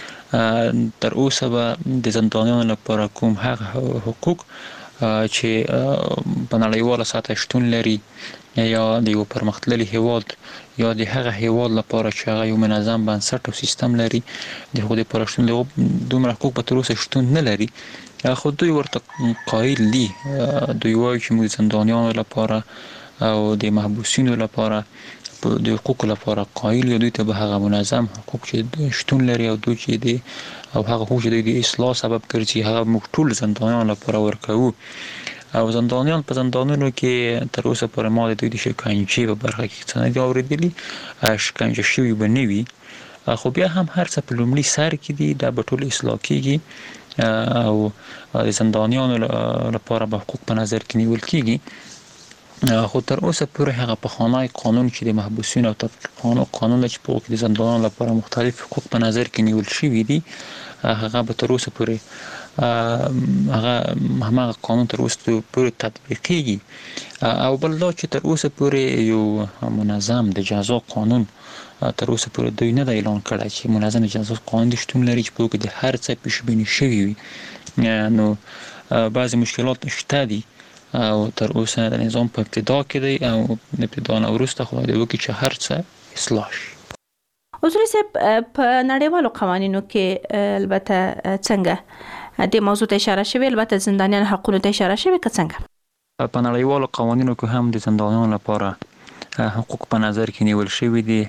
تر اوسه به د زندانیانو لپاره کوم هغه حقوق چې په نړیواله سطح شتون لري یا د یو پرمختللي هیواد یا د هغه هیواد لپاره چې هغه یو منظم بنسټ او سیستم لري د هغوی لپاره شتون دومره حقوق په تر اوسه شتون نه لري. خو دوی ورته قایل دي. دوی وایي چې موږ زندانیانو لپاره او د محبوسینو لپاره د حقوقو لپاره قایل یو، دوی ته به هغه منظم حقوق چې شتون لري او دوی چې دي او هغه حقوق چې د اصلاح سبب ګرځي هغه موږ ټول زندانیانو لپاره ورکوو. او زندانیان په زندانونو کې تر اوسه پورې ما د دوی د شکنجې په برخه کې څه نه دي اورېدلي، شکنجه شوي به نه وي. خو بیا هم هر څه په لومړي سر کې دي، دا به ټول اصلاح کېږي او د زندانیانو لپاره به حقوق په نظر کې نیول کېږي. خو تر اوسه پورې هغه پخوانی قانون چې د محبوسینو او تفقانو قانون چې په کې د زندانیانو لپاره مختلف حقوق په نظر کې نیول شوي دي هغه به تر اوسه پورې هغه قانون تر اوسه پورې تطبیقېږي. او بل دا چې تر اوسه پورې یو منظم د جزا قانون تر اوسه پورې دوی نه د اعلان کړی چې منظم جزا قانون شتون لري چې په کې د هر څه پیشبیني شوي وي. نو بعضې مشکلات شته دي او تر اوسه د نظام په ابتدا کې دی او د ابتدا نه وروسته خدای دې وکړي چې هر څه اصلاح شي. اصولي صاحب په نړیوالو قوانینو کې البته څنګه د موضوع ته اشاره شوې، البته زندانیان حقونو ته اشاره شوې که څنګه؟ په نړیوالو قوانینو کې هم د زندانیانو لپاره حقوق په نظر کې نیول شوي دي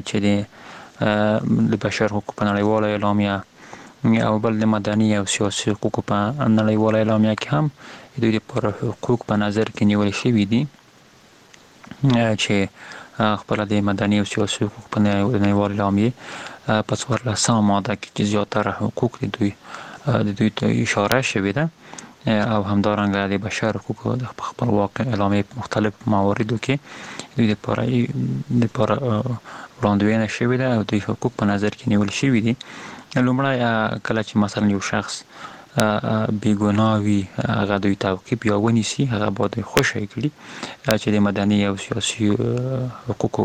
چې د بشر حقوق په نړیواله اعلامیه او بل د مدني او سیاسي حقوق په نړیواله اعلامیه کې هم دوی لپاره حقوق په نظر کې نیول شوي دي چې خپل د مدني او سیاسي حقوق په نړیواله اعلامیه په 14 ماده کې چې زیاتره حقوق د دوی ته اشاره شوې ده او همدارنګه د بشر حقوق د خپلواک اعلامیه مختلف مواردو کې دوی لپاره وړاندوینه شوې ده او دوی حقوق په نظر کې نیول شوي دي. لومړی کله چې مثلا یو شخص بیگناه وي هغه دوی تعقیب یا ونیسي هغه باید خوشی کړي چې د مدني او سیاسي حقوقو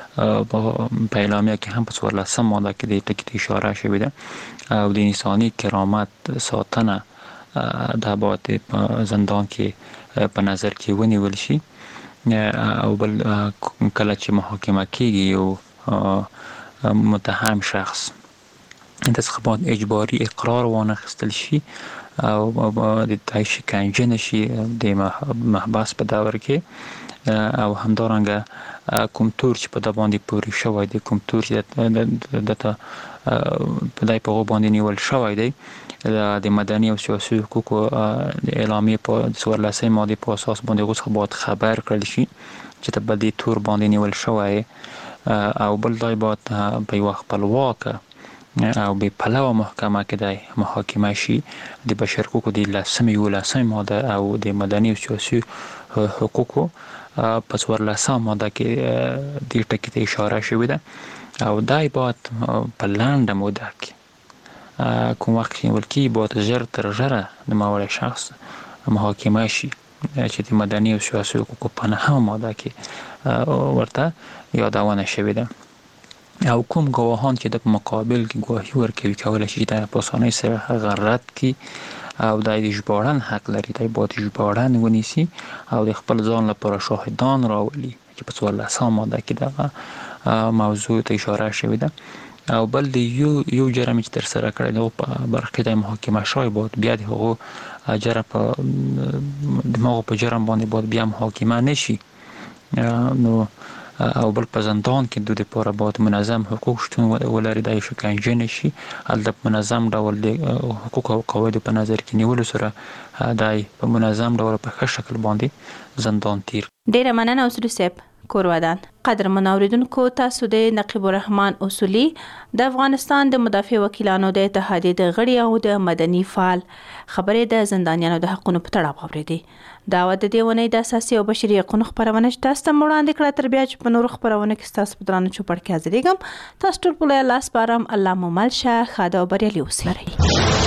په اعلامیه کې هم په 14 ماده کې د ټکي اشاره شوې ده او د انساني کرامت ساتنه دا باید په زندان کې په نظر کې ونیول شي. او بل کله چې محاکمه کېږي یو متهم شخص د څخه باید اجباري اقرار وانخیستل شي او د تای شکنجه نشي د محبس په دور کې او همدارنګه کوم تور چې په د باندې پوري شوی دی، کوم تور چې دته په دای په باندې نیول شوی دی د مدني او سیاسي حقوقو د اعلامیه په 14 ماده په اساس باندې اوس باید خبر کړل شي چې په دې تور باندې نیول شوی او بل دای باید په یو خپلواکه او به پلوه محکمه کې د محاکمه شي د بشر حقوقو د 11 ماده او د مدني او سیاسي حقوقو په 14 ماده کې د ټکی ته اشاره شوې ده او دای باید په لنډه موده کې کوم وخت کې ولکې باید زر تر زره د ماوړی شخص محاکمه شي چې د مدني او سیاسي حقوقو په 9 ماده کې ورته یادونه شوې ده. او کوم گواهان چې د مقابل کې گواهی ورکوي کولای شي د پاسانۍ سره غرت کی او د ژباړن حق لري د باید ژباړن ونیسي او د خپل ځان لپاره شاهدان راولي چې په 14 ماده کې دغه موضوع ته اشاره شوې ده. او بل د یو جرم چې تر سره کړی دی په برخه کې د محاکمه شوی بود بیا د هغو جرم په دماغ په جرم باندې بود بیا محاکمه نشي نو او بل په زندان کې د لپاره باید منظم حقوق شتون ولري د شکنجه نشي البته منظم ډول د حقوق او قواعد په نظر کې نیول سره دای په منظم ډول په ښه شکل باندې زندان تیر. ډیره مننه اوسري صاحب کورودان. قدرمن اوریدونکو تاسو د نقیب الرحمن اصولي د افغانستان د مدافع وکیلانو د اتحادیې د غړي او د مدني فعال خبرې د زندانیانو د حقوقو په تړاو اورېدې. دا د دې ونې د اساسي او بشري حقوقو خبرونه چې تاسو ته وړاندې کړه تر بیا چې په نور خبرونه کې تاسو په درانه چوپړ کې حاضرېږم. تاسو ټول په لاس بارم الله مو مل شه خاده او بریالي اوسئ.